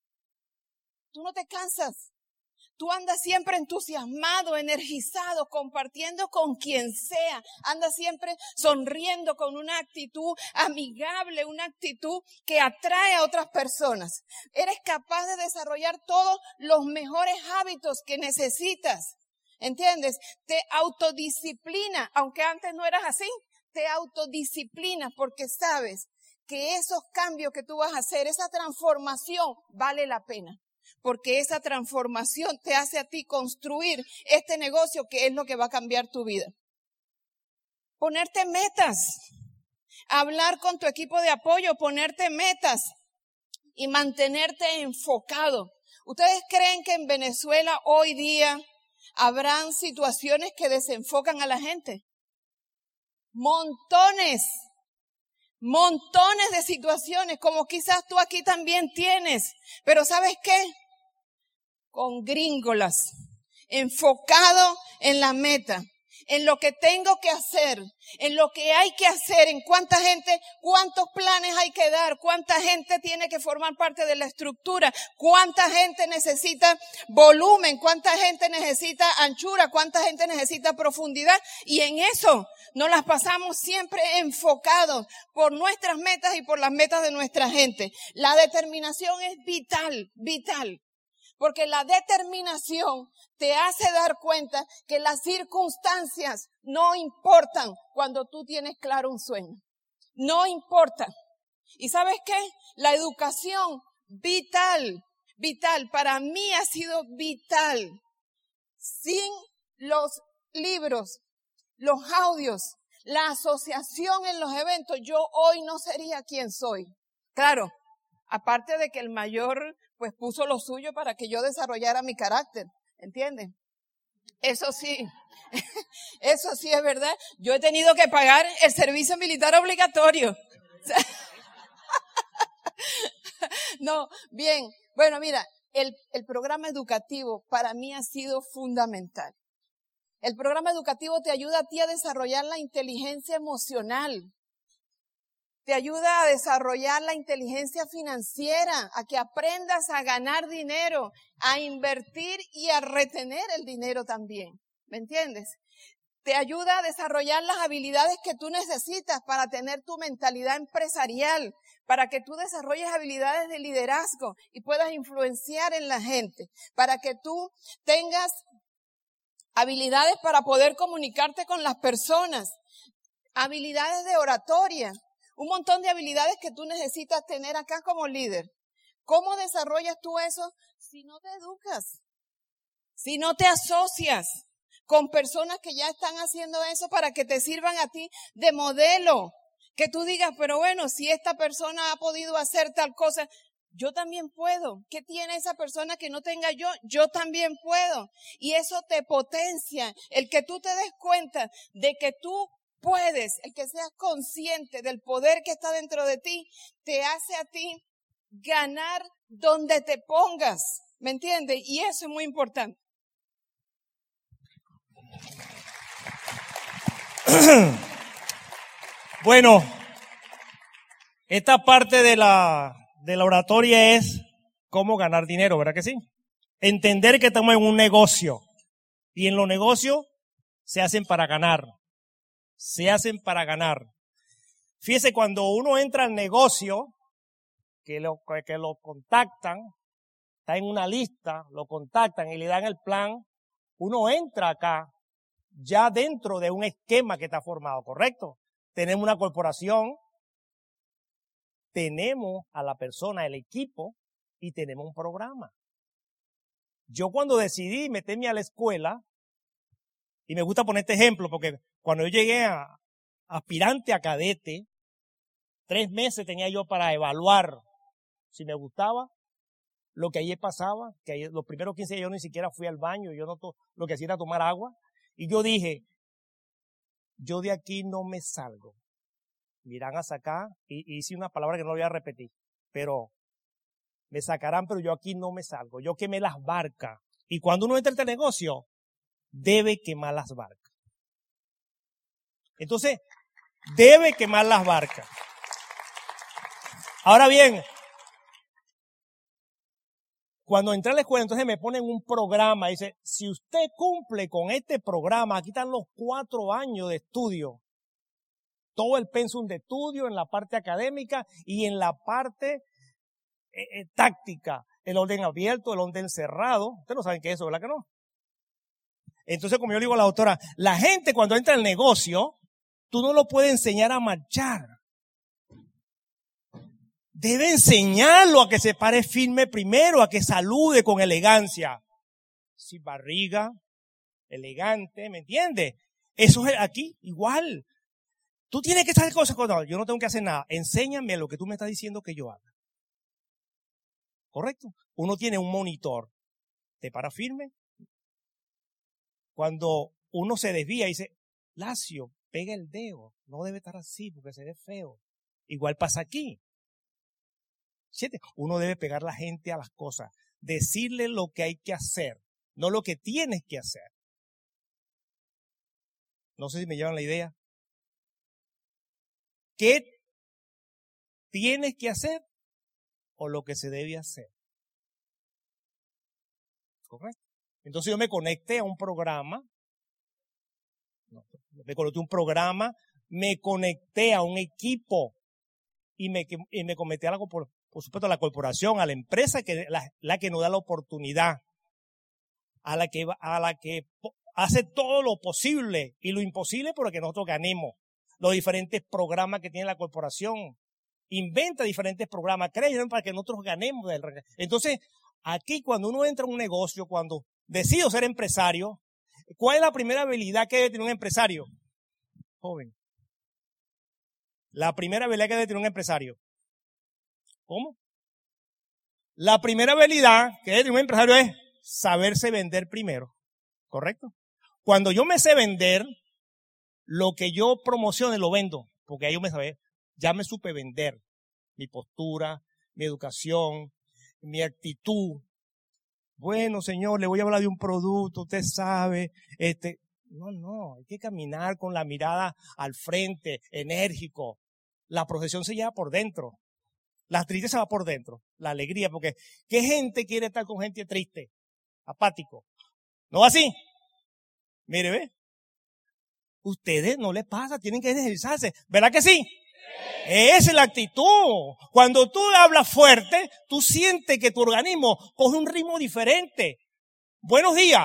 [SPEAKER 2] tú no te cansas. Tú andas siempre entusiasmado, energizado, compartiendo con quien sea. Andas siempre sonriendo con una actitud amigable, una actitud que atrae a otras personas. Eres capaz de desarrollar todos los mejores hábitos que necesitas. ¿Entiendes? Te autodisciplina, aunque antes no eras así. Te autodisciplinas porque sabes que esos cambios que tú vas a hacer, esa transformación vale la pena. Porque esa transformación te hace a ti construir este negocio que es lo que va a cambiar tu vida. Ponerte metas, hablar con tu equipo de apoyo, ponerte metas y mantenerte enfocado. ¿Ustedes creen que en Venezuela hoy día habrán situaciones que desenfocan a la gente? Montones de situaciones, como quizás tú aquí también tienes. Pero ¿sabes qué? Con gringolas, enfocado en la meta, en lo que tengo que hacer, en lo que hay que hacer, en cuánta gente, cuántos planes hay que dar, cuánta gente tiene que formar parte de la estructura, cuánta gente necesita volumen, cuánta gente necesita anchura, cuánta gente necesita profundidad. Y en eso nos las pasamos siempre enfocados por nuestras metas y por las metas de nuestra gente. La determinación es vital. Porque la determinación te hace dar cuenta que las circunstancias no importan cuando tú tienes claro un sueño. No importa. ¿Y sabes qué? La educación, vital. Para mí ha sido vital. Sin los libros, los audios, la asociación en los eventos, yo hoy no sería quien soy. Claro, aparte de que el mayor pues puso lo suyo para que yo desarrollara mi carácter, ¿entienden? Eso sí es verdad. Yo he tenido que pagar el servicio militar obligatorio. No, bien. Bueno, mira, el programa educativo para mí ha sido fundamental. El programa educativo te ayuda a ti a desarrollar la inteligencia emocional. Te ayuda a desarrollar la inteligencia financiera, a que aprendas a ganar dinero, a invertir y a retener el dinero también. ¿Me entiendes? Te ayuda a desarrollar las habilidades que tú necesitas para tener tu mentalidad empresarial, para que tú desarrolles habilidades de liderazgo y puedas influenciar en la gente, para que tú tengas habilidades para poder comunicarte con las personas, habilidades de oratoria. Un montón de habilidades que tú necesitas tener acá como líder. ¿Cómo desarrollas tú eso? Si no te educas, si no te asocias con personas que ya están haciendo eso para que te sirvan a ti de modelo. Que tú digas, pero bueno, si esta persona ha podido hacer tal cosa, yo también puedo. ¿Qué tiene esa persona que no tenga yo? Yo también puedo. Y eso te potencia. El que tú te des cuenta de que tú puedes, el que seas consciente del poder que está dentro de ti, te hace a ti ganar donde te pongas, ¿me entiendes? Y eso es muy importante.
[SPEAKER 3] Bueno, esta parte de la oratoria es cómo ganar dinero, ¿verdad que sí? Entender que estamos en un negocio y en los negocios se hacen para ganar. Se hacen para ganar. Fíjese, cuando uno entra al negocio, que lo contactan, está en una lista, lo contactan y le dan el plan, uno entra acá ya dentro de un esquema que está formado, ¿correcto? Tenemos una corporación, tenemos a la persona, el equipo y tenemos un programa. Yo cuando decidí meterme a la escuela, y me gusta poner este ejemplo porque cuando yo llegué a aspirante a cadete, 3 meses tenía yo para evaluar si me gustaba lo que ayer pasaba, que ayer, los primeros 15 días yo ni siquiera fui al baño, yo no lo que hacía era tomar agua, y yo dije, yo de aquí no me salgo. Miran a sacar, y hice una palabra que no voy a repetir, pero me sacarán, pero yo aquí no me salgo. Yo quemé las barcas. Y cuando uno entra en este negocio, debe quemar las barcas. Entonces, debe quemar las barcas. Ahora bien, cuando entré a la escuela, entonces me ponen un programa. Dice, si usted cumple con este programa, aquí están los 4 años de estudio. Todo el pensum de estudio en la parte académica y en la parte táctica. El orden abierto, el orden cerrado. Ustedes no saben qué es eso, ¿verdad que no? Entonces, como yo le digo a la doctora, la gente cuando entra al negocio, tú no lo puedes enseñar a marchar. Debe enseñarlo a que se pare firme primero, a que salude con elegancia. Sin barriga, elegante, ¿me entiendes? Eso es aquí igual. Tú tienes que hacer cosas. No, yo no tengo que hacer nada. Enséñame lo que tú me estás diciendo que yo haga. ¿Correcto? Uno tiene un monitor. ¿Te para firme? Cuando uno se desvía y dice, Lacio, pega el dedo. No debe estar así porque se ve feo. Igual pasa aquí. Uno debe pegar a la gente a las cosas. Decirle lo que hay que hacer, no lo que tienes que hacer. No sé si me llevan la idea. ¿Qué tienes que hacer o lo que se debe hacer? ¿Correcto? Entonces yo me conecté a un programa. Me conecté a un equipo y me conecté a algo por supuesto, a la corporación, a la empresa que la que nos da la oportunidad, a la que hace todo lo posible y lo imposible para que nosotros ganemos. Los diferentes programas que tiene la corporación, inventa diferentes programas, crean para que nosotros ganemos. Entonces, aquí cuando uno entra en un negocio, cuando decido ser empresario, ¿cuál es la primera habilidad que debe tener un empresario? Joven. La primera habilidad que debe tener un empresario. ¿Cómo? La primera habilidad que debe tener un empresario es saberse vender primero. ¿Correcto? Cuando yo me sé vender, lo que yo promocione lo vendo. Porque ahí yo ya me supe vender. Mi postura, mi educación, mi actitud. Bueno, señor, le voy a hablar de un producto, usted sabe. No, hay que caminar con la mirada al frente, enérgico. La procesión se lleva por dentro. La tristeza va por dentro, la alegría, porque ¿qué gente quiere estar con gente triste? Apático. ¿No va así? Mire, ve. Ustedes no les pasa, tienen que ejercitarse. ¿Verdad que sí? Esa es la actitud. Cuando tú hablas fuerte, tú sientes que tu organismo coge un ritmo diferente. Buenos días.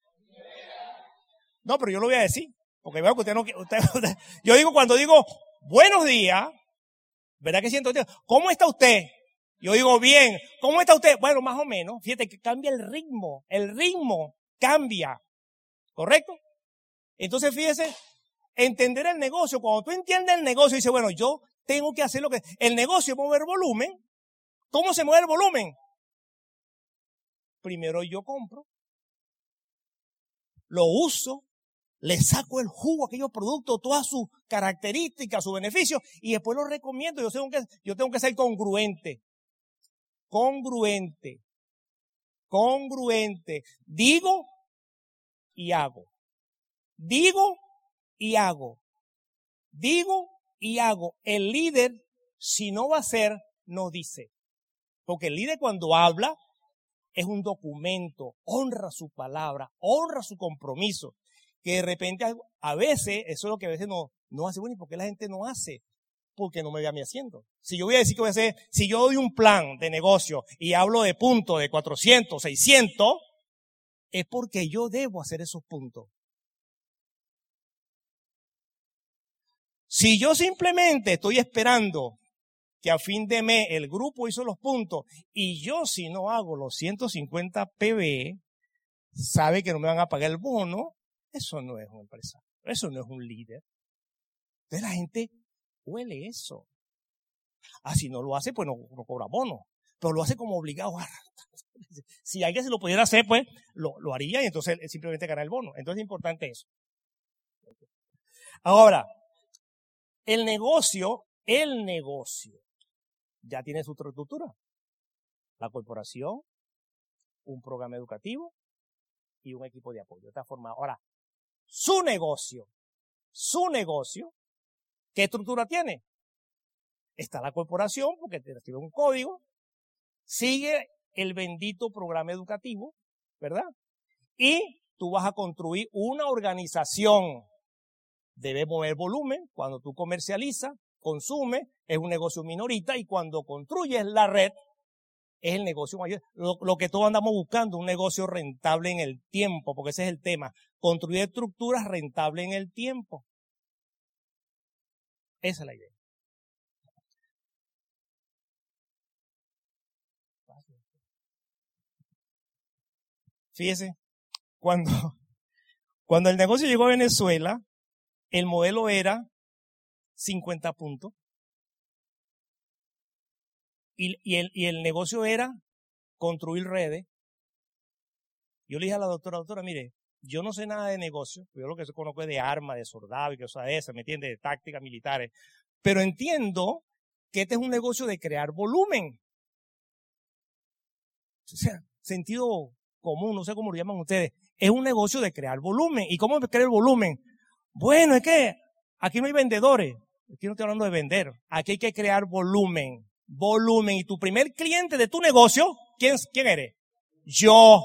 [SPEAKER 3] No, pero yo lo voy a decir, porque veo que usted no... yo digo, cuando digo buenos días, ¿verdad que siento? ¿Cómo está usted? Yo digo, bien. ¿Cómo está usted? Bueno, más o menos. Fíjate que cambia el ritmo. El ritmo cambia. ¿Correcto? Entonces, fíjese, entender el negocio. Cuando tú entiendes el negocio, dices, bueno, yo tengo que hacer lo que... El negocio es mover volumen. ¿Cómo se mueve el volumen? Primero yo compro, lo uso, le saco el jugo a aquellos productos, todas sus características, sus beneficios, y después los recomiendo. Yo tengo que ser congruente. Congruente. Digo y hago. Digo y hago. Digo y hago. El líder, si no va a hacer, no dice. Porque el líder cuando habla es un documento, honra su palabra, honra su compromiso. Que de repente a veces, eso es lo que a veces no hace. Bueno, ¿y por qué la gente no hace? Porque no me ve a mí haciendo. Si yo voy a decir que voy a hacer, si yo doy un plan de negocio y hablo de puntos de 400, 600, es porque yo debo hacer esos puntos. Si yo simplemente estoy esperando que a fin de mes el grupo hizo los puntos y yo si no hago los 150 PB, sabe que no me van a pagar el bono, eso no es un empresario, eso no es un líder. Entonces la gente huele eso. Si no lo hace, pues no cobra bono, pero lo hace como obligado. Si alguien se lo pudiera hacer, pues lo haría y entonces simplemente gana el bono. Entonces es importante eso. Ahora, el negocio ya tiene su estructura. La corporación, un programa educativo y un equipo de apoyo. Está formado. Ahora, su negocio, ¿qué estructura tiene? Está la corporación, porque te recibe un código, sigue el bendito programa educativo, ¿verdad? Y tú vas a construir una organización. Debe mover volumen. Cuando tú comercializas, consumes, es un negocio minorista, y cuando construyes la red, es el negocio mayor. Lo que todos andamos buscando, un negocio rentable en el tiempo, porque ese es el tema. Construir estructuras rentables en el tiempo. Esa es la idea. Fíjese, cuando el negocio llegó a Venezuela, el modelo era 50 puntos. Y el negocio era construir redes. Yo le dije a la doctora, mire, yo no sé nada de negocio, yo lo que conozco es de armas, de soldados y cosas de esas, ¿me entiende? De tácticas militares. Pero entiendo que este es un negocio de crear volumen. O sea, sentido común, no sé cómo lo llaman ustedes. Es un negocio de crear volumen. ¿Y cómo crea el volumen? Bueno, es que aquí no hay vendedores. Aquí no estoy hablando de vender. Aquí hay que crear volumen. Volumen. Y tu primer cliente de tu negocio, ¿quién eres? Yo,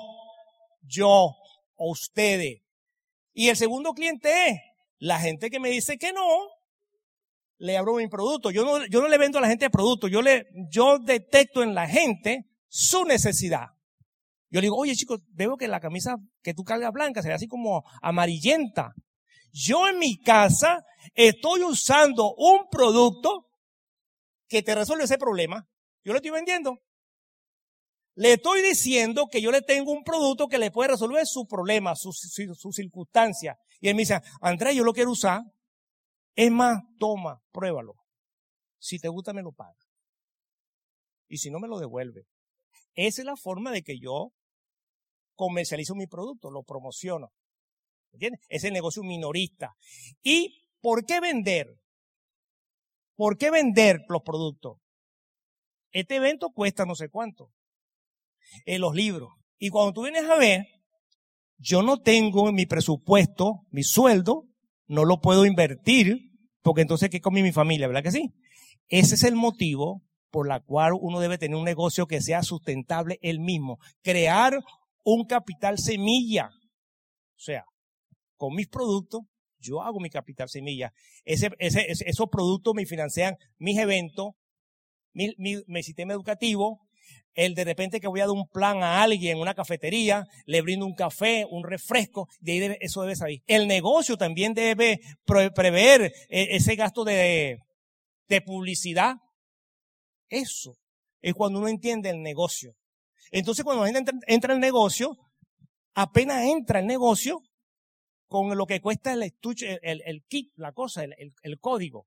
[SPEAKER 3] o ustedes. Y el segundo cliente es la gente que me dice que no, le abro mi producto. Yo no le vendo a la gente producto. Yo detecto en la gente su necesidad. Yo le digo, oye chicos, veo que la camisa que tú cargas blanca se ve así como amarillenta. Yo en mi casa estoy usando un producto que te resuelve ese problema. Yo le estoy vendiendo. Le estoy diciendo que yo le tengo un producto que le puede resolver su problema, su circunstancia. Y él me dice, Andrés, yo lo quiero usar. Es más, toma, pruébalo. Si te gusta, me lo pagas. Y si no, me lo devuelve. Esa es la forma de que yo comercializo mi producto, lo promociono. ¿Entiendes? Ese negocio minorista. ¿Y por qué vender? ¿Por qué vender los productos? Este evento cuesta no sé cuánto. Los libros. Y cuando tú vienes a ver, yo no tengo en mi presupuesto, mi sueldo, no lo puedo invertir, porque entonces ¿qué come mi familia? ¿Verdad que sí? Ese es el motivo por la cual uno debe tener un negocio que sea sustentable él mismo. Crear un capital semilla. O sea, con mis productos, yo hago mi capital semilla. Esos productos me financian mis eventos, mi sistema educativo. El de repente que voy a dar un plan a alguien en una cafetería, le brindo un café, un refresco, de ahí eso debe salir. El negocio también debe prever ese gasto de publicidad. Eso es cuando uno entiende el negocio. Entonces cuando la gente entra al negocio, apenas entra el negocio, con lo que cuesta el estuche, el kit, la cosa, el código.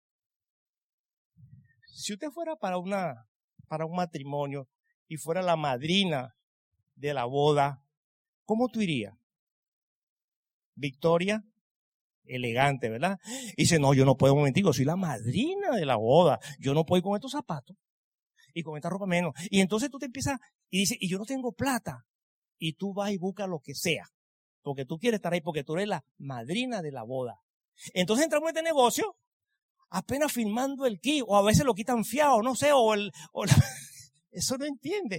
[SPEAKER 3] Si usted fuera para un matrimonio y fuera la madrina de la boda, ¿cómo tú irías? Victoria, elegante, ¿verdad? Y dice, no, yo no puedo, un momentico, soy la madrina de la boda, yo no puedo ir con estos zapatos y con esta ropa menos. Y entonces tú te empiezas y dices, y yo no tengo plata. Y tú vas y buscas lo que sea, porque tú quieres estar ahí, porque tú eres la madrina de la boda. Entonces entramos en este negocio apenas firmando el key, o a veces lo quitan fiado, no sé, eso no entiende.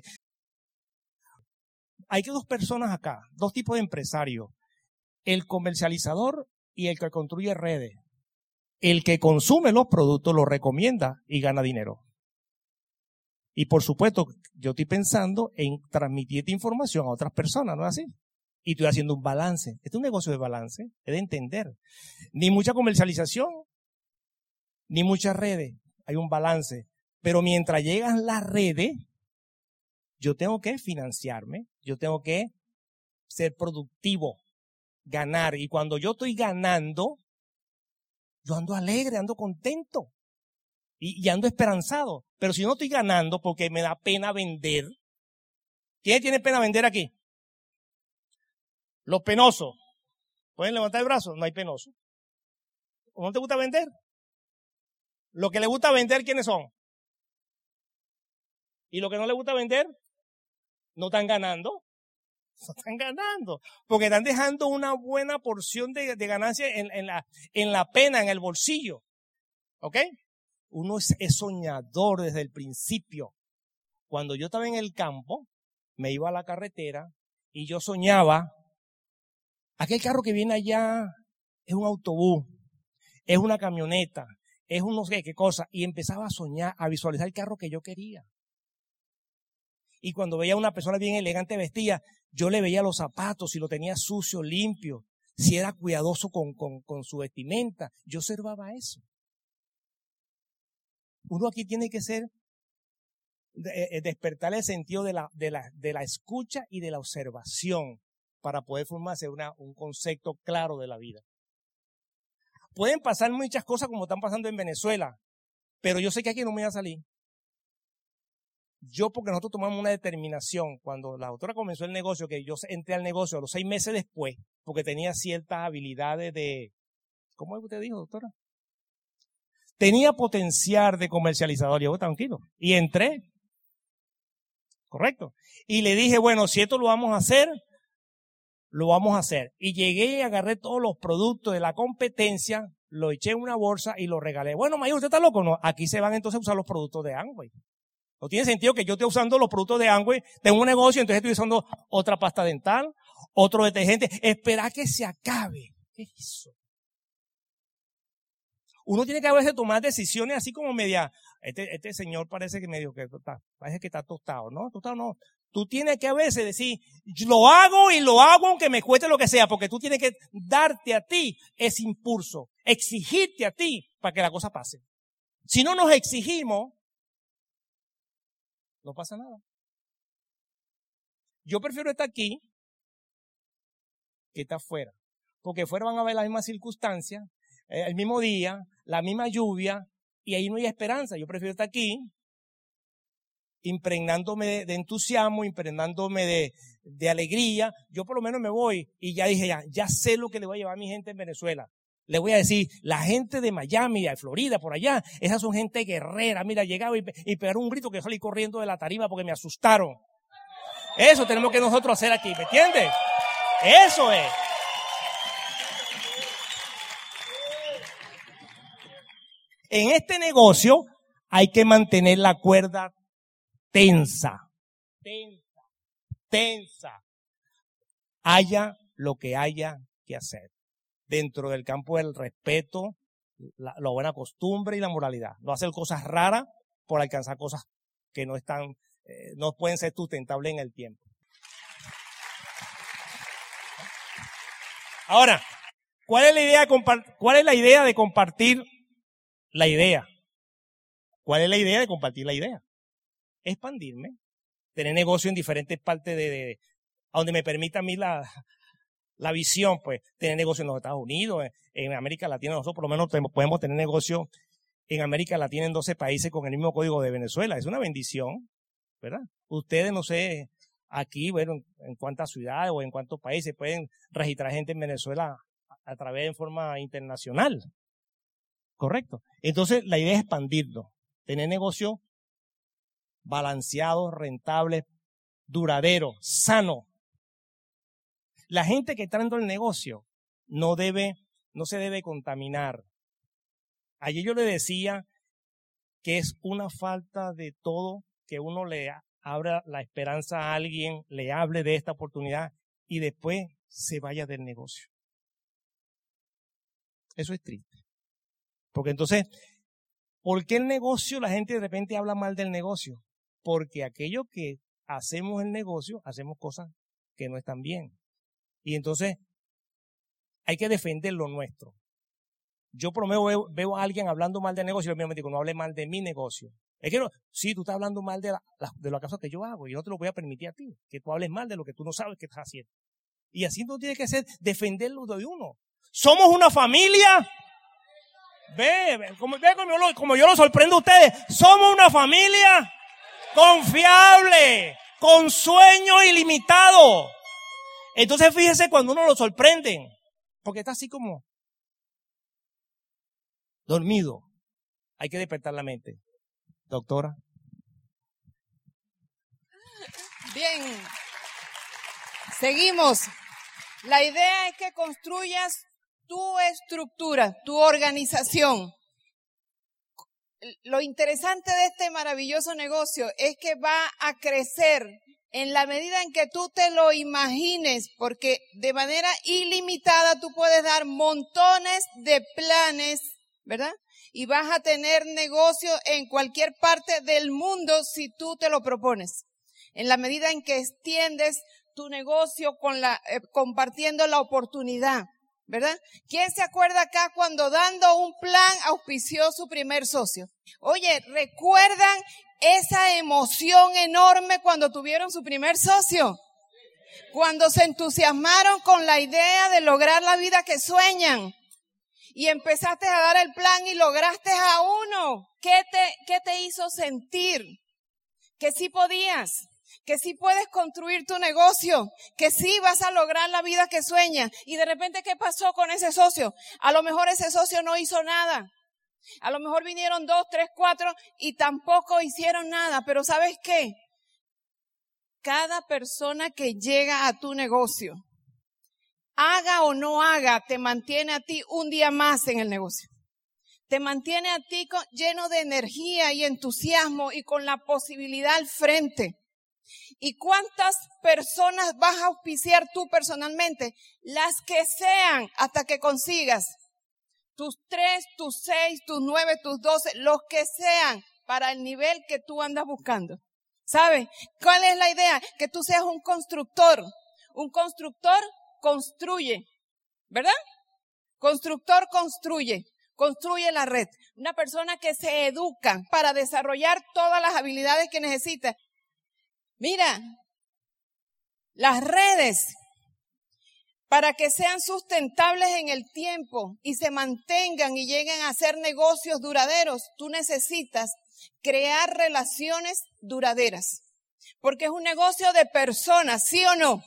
[SPEAKER 3] Hay que dos personas acá, dos tipos de empresarios, el comercializador y el que construye redes. El que consume los productos los recomienda y gana dinero. Y por supuesto, yo estoy pensando en transmitir esta información a otras personas, ¿no es así? Y estoy haciendo un balance. Este es un negocio de balance, es de entender. Ni mucha comercialización, ni muchas redes. Hay un balance. Pero mientras llegan las redes, yo tengo que financiarme, yo tengo que ser productivo, ganar. Y cuando yo estoy ganando, yo ando alegre, ando contento y ando esperanzado. Pero si no estoy ganando porque me da pena vender, ¿quién tiene pena vender aquí? Los penosos. ¿Pueden levantar el brazo? No hay penosos. ¿No te gusta vender? Los que les gusta vender, ¿quiénes son? Y los que no les gusta vender, no están ganando. No están ganando. Porque están dejando una buena porción de ganancia en la pena, en el bolsillo. ¿Ok? Uno es soñador desde el principio. Cuando yo estaba en el campo, me iba a la carretera y yo soñaba, aquel carro que viene allá es un autobús, es una camioneta, es un no sé qué cosa. Y empezaba a soñar, a visualizar el carro que yo quería. Y cuando veía a una persona bien elegante vestida, yo le veía los zapatos, si lo tenía sucio, limpio, si era cuidadoso con su vestimenta. Yo observaba eso. Uno aquí tiene que despertar el sentido de la escucha y de la observación para poder formarse un concepto claro de la vida. Pueden pasar muchas cosas como están pasando en Venezuela, pero yo sé que aquí no me voy a salir. Porque nosotros tomamos una determinación. Cuando la doctora comenzó el negocio, que yo entré al negocio a los 6 meses después, porque tenía ciertas habilidades ¿cómo es que usted dijo, doctora? Tenía potencial de comercializador, yo tranquilo. Y entré. Correcto. Y le dije, bueno, si esto lo vamos a hacer, lo vamos a hacer. Y llegué y agarré todos los productos de la competencia, lo eché en una bolsa y lo regalé. Bueno, mayor, ¿usted está loco? No, aquí se van entonces a usar los productos de Amway. No tiene sentido que yo esté usando los productos de Amway, tengo un negocio, entonces estoy usando otra pasta dental, otro detergente. Espera que se acabe. ¿Qué es eso? Uno tiene que a veces tomar decisiones así como media. Este señor parece que parece que está tostado, ¿no? Tostado no. Tú tienes que a veces decir, lo hago y lo hago aunque me cueste lo que sea, porque tú tienes que darte a ti ese impulso, exigirte a ti para que la cosa pase. Si no nos exigimos, no pasa nada. Yo prefiero estar aquí que estar afuera, porque afuera van a ver las mismas circunstancias, el mismo día, la misma lluvia, y ahí no hay esperanza. Yo prefiero estar aquí, impregnándome de entusiasmo, impregnándome de alegría. Yo por lo menos me voy y ya dije, ya sé lo que le voy a llevar a mi gente en Venezuela. Le voy a decir, la gente de Miami, de Florida, por allá, esas son gente guerrera. Mira, llegaba y pegaron un grito que salí corriendo de la tarima porque me asustaron. Eso tenemos que nosotros hacer aquí, ¿me entiendes? Eso es. En este negocio hay que mantener la cuerda tensa. Haya lo que haya que hacer. Dentro del campo del respeto, la buena costumbre y la moralidad. No hacer cosas raras por alcanzar cosas que no pueden ser sustentables en el tiempo. Ahora, ¿cuál es la idea de compartir la idea? ¿Cuál es la idea de compartir la idea? Expandirme, tener negocio en diferentes partes a donde me permita a mí la visión, pues, tener negocio en los Estados Unidos, en América Latina. Nosotros por lo menos podemos tener negocio en América Latina en 12 países con el mismo código de Venezuela. Es una bendición, ¿verdad? Ustedes, no sé, aquí, bueno, en cuántas ciudades o en cuántos países pueden registrar gente en Venezuela a través de forma internacional. Correcto. Entonces, la idea es expandirlo, tener negocio balanceado, rentable, duradero, sano. La gente que está entrando en el negocio no se debe contaminar. Ayer yo le decía que es una falta de todo que uno le abra la esperanza a alguien, le hable de esta oportunidad y después se vaya del negocio. Eso es triste. Porque entonces, ¿por qué el negocio la gente de repente habla mal del negocio? Porque aquello que hacemos el negocio, hacemos cosas que no están bien. Y entonces hay que defender lo nuestro. Yo por lo menos veo a alguien hablando mal del negocio y yo me digo, no hable mal de mi negocio. Es que no, sí, tú estás hablando mal de la cosa que yo hago y yo no te lo voy a permitir a ti, que tú hables mal de lo que tú no sabes que estás haciendo. Y así no tiene que ser defenderlo de uno. Somos una familia. Como yo lo sorprendo a ustedes. Somos una familia confiable, con sueños ilimitados. Entonces fíjese cuando uno lo sorprenden, porque está así como dormido. Hay que despertar la mente. Doctora.
[SPEAKER 2] Bien. Seguimos. La idea es que construyas tu estructura, tu organización. Lo interesante de este maravilloso negocio es que va a crecer en la medida en que tú te lo imagines, porque de manera ilimitada tú puedes dar montones de planes, ¿verdad? Y vas a tener negocio en cualquier parte del mundo si tú te lo propones. En la medida en que extiendes tu negocio compartiendo la oportunidad, ¿verdad? ¿Quién se acuerda acá cuando dando un plan auspició su primer socio? Oye, ¿recuerdan esa emoción enorme cuando tuvieron su primer socio? Cuando se entusiasmaron con la idea de lograr la vida que sueñan. Y empezaste a dar el plan y lograste a uno. ¿Qué te hizo sentir? Que sí podías, que sí puedes construir tu negocio, que sí vas a lograr la vida que sueñas. Y de repente, ¿qué pasó con ese socio? A lo mejor ese socio no hizo nada. A lo mejor vinieron 2, 3, 4 y tampoco hicieron nada. Pero ¿sabes qué? Cada persona que llega a tu negocio, haga o no haga, te mantiene a ti un día más en el negocio. Te mantiene a ti lleno de energía y entusiasmo y con la posibilidad al frente. ¿Y cuántas personas vas a auspiciar tú personalmente? Las que sean hasta que consigas tus 3, tus 6, tus 9, tus 12, los que sean para el nivel que tú andas buscando. ¿Sabes? ¿Cuál es la idea? Que tú seas un constructor. Un constructor construye, ¿verdad? Constructor construye la red. Una persona que se educa para desarrollar todas las habilidades que necesita. Mira, las redes, para que sean sustentables en el tiempo y se mantengan y lleguen a ser negocios duraderos, tú necesitas crear relaciones duraderas. Porque es un negocio de personas, ¿sí o no?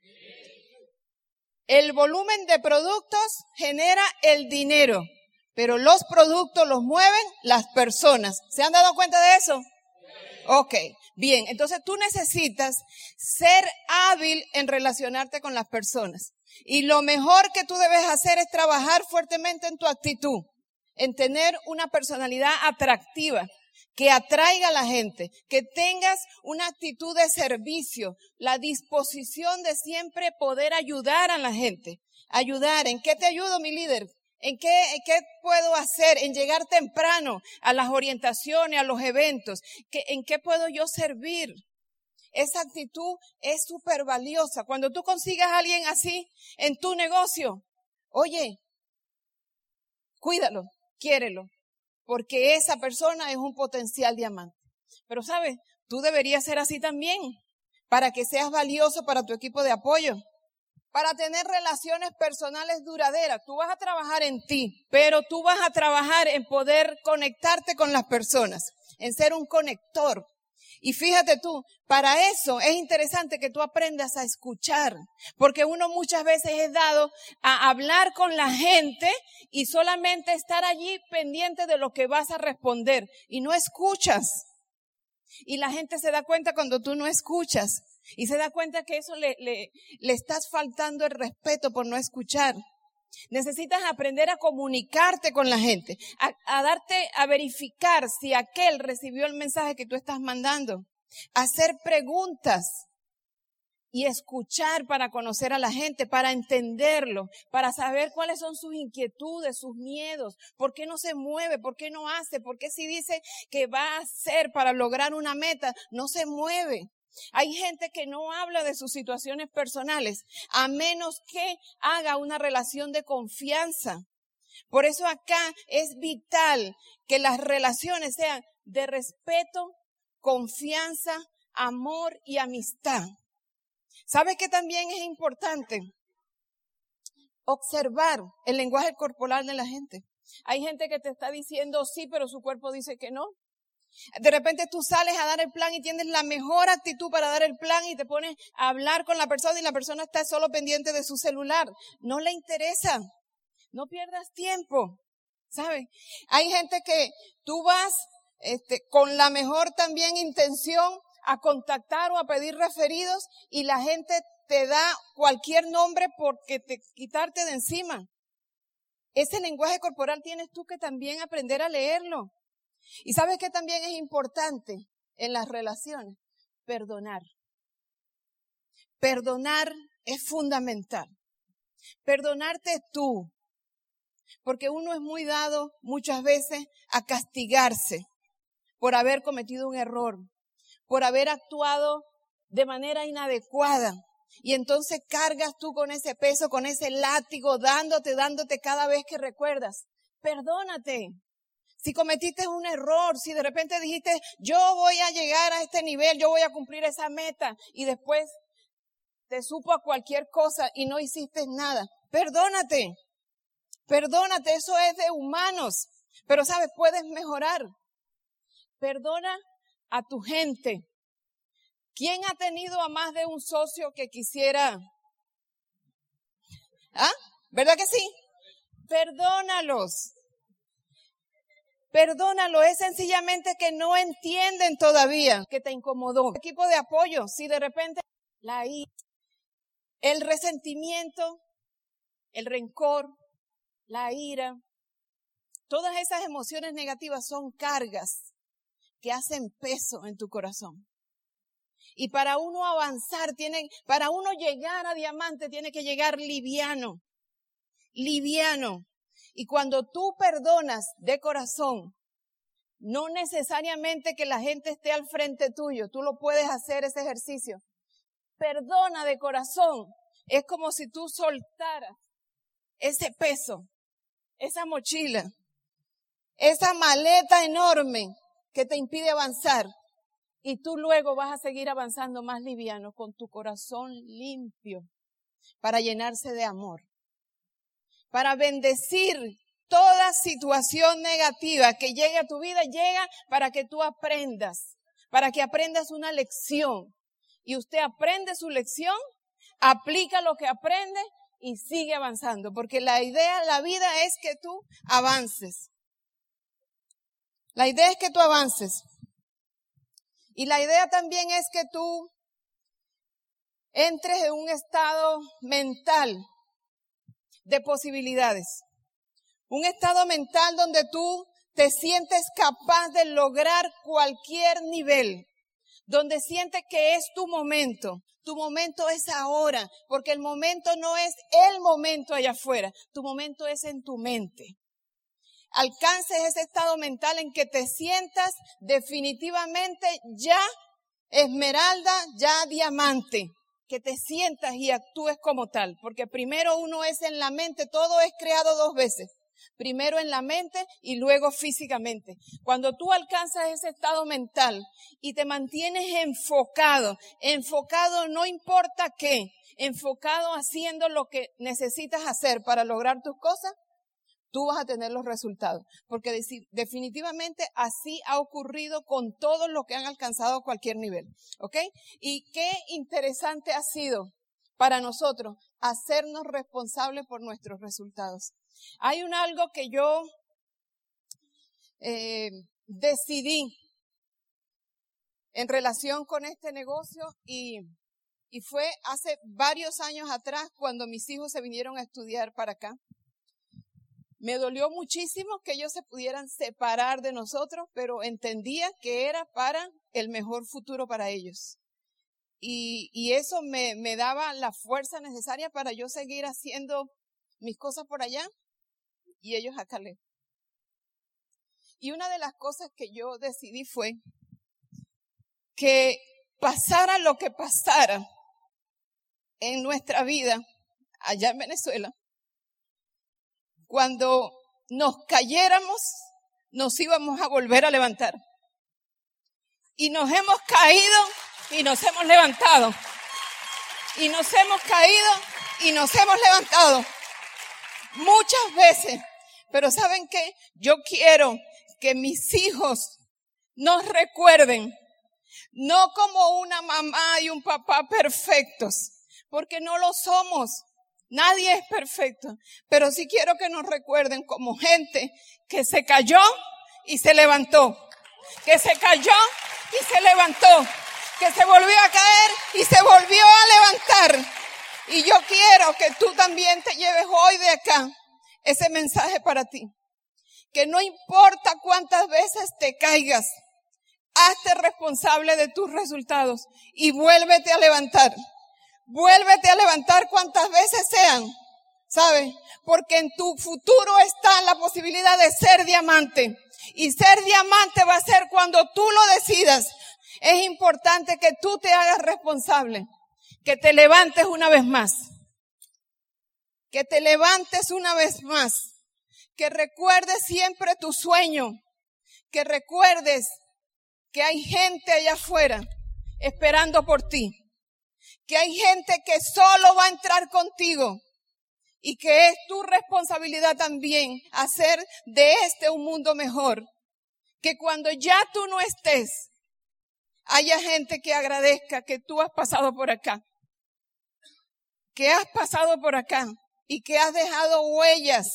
[SPEAKER 2] El volumen de productos genera el dinero, pero los productos los mueven las personas. ¿Se han dado cuenta de eso? Ok, bien. Entonces tú necesitas ser hábil en relacionarte con las personas. Y lo mejor que tú debes hacer es trabajar fuertemente en tu actitud, en tener una personalidad atractiva, que atraiga a la gente, que tengas una actitud de servicio, la disposición de siempre poder ayudar a la gente. Ayudar, ¿en qué te ayudo, mi líder? ¿En qué puedo hacer? En llegar temprano a las orientaciones, a los eventos. ¿En qué puedo yo servir? Esa actitud es súper valiosa. Cuando tú consigas a alguien así en tu negocio, oye, cuídalo, quiérelo. Porque esa persona es un potencial diamante. Pero ¿sabes? Tú deberías ser así también, para que seas valioso para tu equipo de apoyo. Para tener relaciones personales duraderas. Tú vas a trabajar en ti, pero tú vas a trabajar en poder conectarte con las personas, en ser un conector. Y fíjate tú, para eso es interesante que tú aprendas a escuchar, porque uno muchas veces es dado a hablar con la gente y solamente estar allí pendiente de lo que vas a responder y no escuchas. Y la gente se da cuenta cuando tú no escuchas y se da cuenta que eso le estás faltando el respeto por no escuchar. Necesitas aprender a comunicarte con la gente, a verificar si aquel recibió el mensaje que tú estás mandando, hacer preguntas y escuchar para conocer a la gente, para entenderlo, para saber cuáles son sus inquietudes, sus miedos, por qué no se mueve, por qué no hace, por qué si dice que va a hacer para lograr una meta, no se mueve. Hay gente que no habla de sus situaciones personales, a menos que haga una relación de confianza. Por eso acá es vital que las relaciones sean de respeto, confianza, amor y amistad. ¿Sabes qué también es importante? Observar el lenguaje corporal de la gente. Hay gente que te está diciendo sí, pero su cuerpo dice que no. De repente tú sales a dar el plan y tienes la mejor actitud para dar el plan y te pones a hablar con la persona y la persona está solo pendiente de su celular. No le interesa. No pierdas tiempo. ¿Sabes? Hay gente que tú vas con la mejor también intención a contactar o a pedir referidos y la gente te da cualquier nombre porque quitarte de encima. Ese lenguaje corporal tienes tú que también aprender a leerlo. Y sabes que también es importante en las relaciones, perdonar. Perdonar es fundamental. Perdonarte tú, porque uno es muy dado muchas veces a castigarse por haber cometido un error, por haber actuado de manera inadecuada. Y entonces cargas tú con ese peso, con ese látigo, dándote cada vez que recuerdas. Perdónate. Si cometiste un error, si de repente dijiste, yo voy a llegar a este nivel, yo voy a cumplir esa meta, y después te supo a cualquier cosa y no hiciste nada. Perdónate. Perdónate, eso es de humanos. Pero sabes, puedes mejorar. Perdona a tu gente. ¿Quién ha tenido a más de un socio que quisiera? ¿Ah? ¿Verdad que sí? Perdónalos. Perdónalo, es sencillamente que no entienden todavía que te incomodó. Equipo de apoyo, si de repente el resentimiento, el rencor, la ira, todas esas emociones negativas son cargas que hacen peso en tu corazón. Y para uno avanzar, para uno llegar a diamante, tiene que llegar liviano. Liviano. Y cuando tú perdonas de corazón, no necesariamente que la gente esté al frente tuyo, tú lo puedes hacer ese ejercicio. Perdona de corazón. Es como si tú soltaras ese peso, esa mochila, esa maleta enorme que te impide avanzar. Y tú luego vas a seguir avanzando más liviano, con tu corazón limpio, para llenarse de amor. Para bendecir toda situación negativa que llegue a tu vida, llega para que tú aprendas, para que aprendas una lección. Y usted aprende su lección, aplica lo que aprende y sigue avanzando. Porque la idea, la vida es que tú avances. La idea es que tú avances. Y la idea también es que tú entres en un estado mental de posibilidades. Un estado mental donde tú te sientes capaz de lograr cualquier nivel. Donde sientes que es tu momento. Tu momento es ahora. Porque el momento no es el momento allá afuera. Tu momento es en tu mente. Alcances ese estado mental en que te sientas definitivamente ya esmeralda, ya diamante. Que te sientas y actúes como tal. Porque primero uno es en la mente, todo es creado dos veces. Primero en la mente y luego físicamente. Cuando tú alcanzas ese estado mental y te mantienes enfocado no importa qué, enfocado haciendo lo que necesitas hacer para lograr tus cosas, tú vas a tener los resultados. Porque definitivamente así ha ocurrido con todos los que han alcanzado cualquier nivel. ¿Ok? Y qué interesante ha sido para nosotros hacernos responsables por nuestros resultados. Hay algo que yo decidí en relación con este negocio y fue hace varios años atrás cuando mis hijos se vinieron a estudiar para acá. Me dolió muchísimo que ellos se pudieran separar de nosotros, pero entendía que era para el mejor futuro para ellos. Y eso me daba la fuerza necesaria para yo seguir haciendo mis cosas por allá y ellos acá lejos. Y una de las cosas que yo decidí fue que pasara lo que pasara en nuestra vida allá en Venezuela, cuando nos cayéramos, nos íbamos a volver a levantar. Y nos hemos caído y nos hemos levantado. Y nos hemos caído y nos hemos levantado. Muchas veces. Pero ¿saben qué? Yo quiero que mis hijos nos recuerden, no como una mamá y un papá perfectos, porque no lo somos. Nadie es perfecto, pero sí quiero que nos recuerden como gente que se cayó y se levantó, que se cayó y se levantó, que se volvió a caer y se volvió a levantar. Y yo quiero que tú también te lleves hoy de acá ese mensaje para ti, que no importa cuántas veces te caigas, hazte responsable de tus resultados y vuélvete a levantar. Vuélvete a levantar cuantas veces sean, ¿sabes? Porque en tu futuro está la posibilidad de ser diamante. Y ser diamante va a ser cuando tú lo decidas. Es importante que tú te hagas responsable, que te levantes una vez más. Que te levantes una vez más. Que recuerdes siempre tu sueño. Que recuerdes que hay gente allá afuera esperando por ti. Que hay gente que solo va a entrar contigo y que es tu responsabilidad también hacer de este un mundo mejor. Que cuando ya tú no estés, haya gente que agradezca que tú has pasado por acá. Que has pasado por acá y que has dejado huellas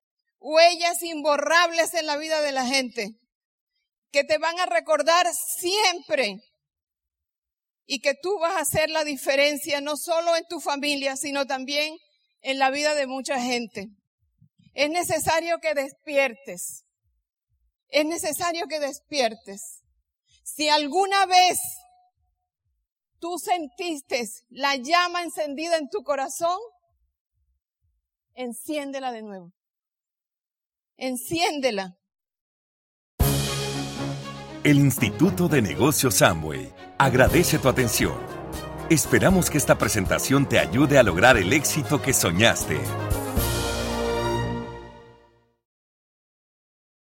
[SPEAKER 2] imborrables en la vida de la gente. Que te van a recordar siempre. Y que tú vas a hacer la diferencia no solo en tu familia, sino también en la vida de mucha gente. Es necesario que despiertes. Es necesario que despiertes. Si alguna vez tú sentiste la llama encendida en tu corazón, enciéndela de nuevo. Enciéndela.
[SPEAKER 1] El Instituto de Negocios Amway agradece tu atención. Esperamos que esta presentación te ayude a lograr el éxito que soñaste.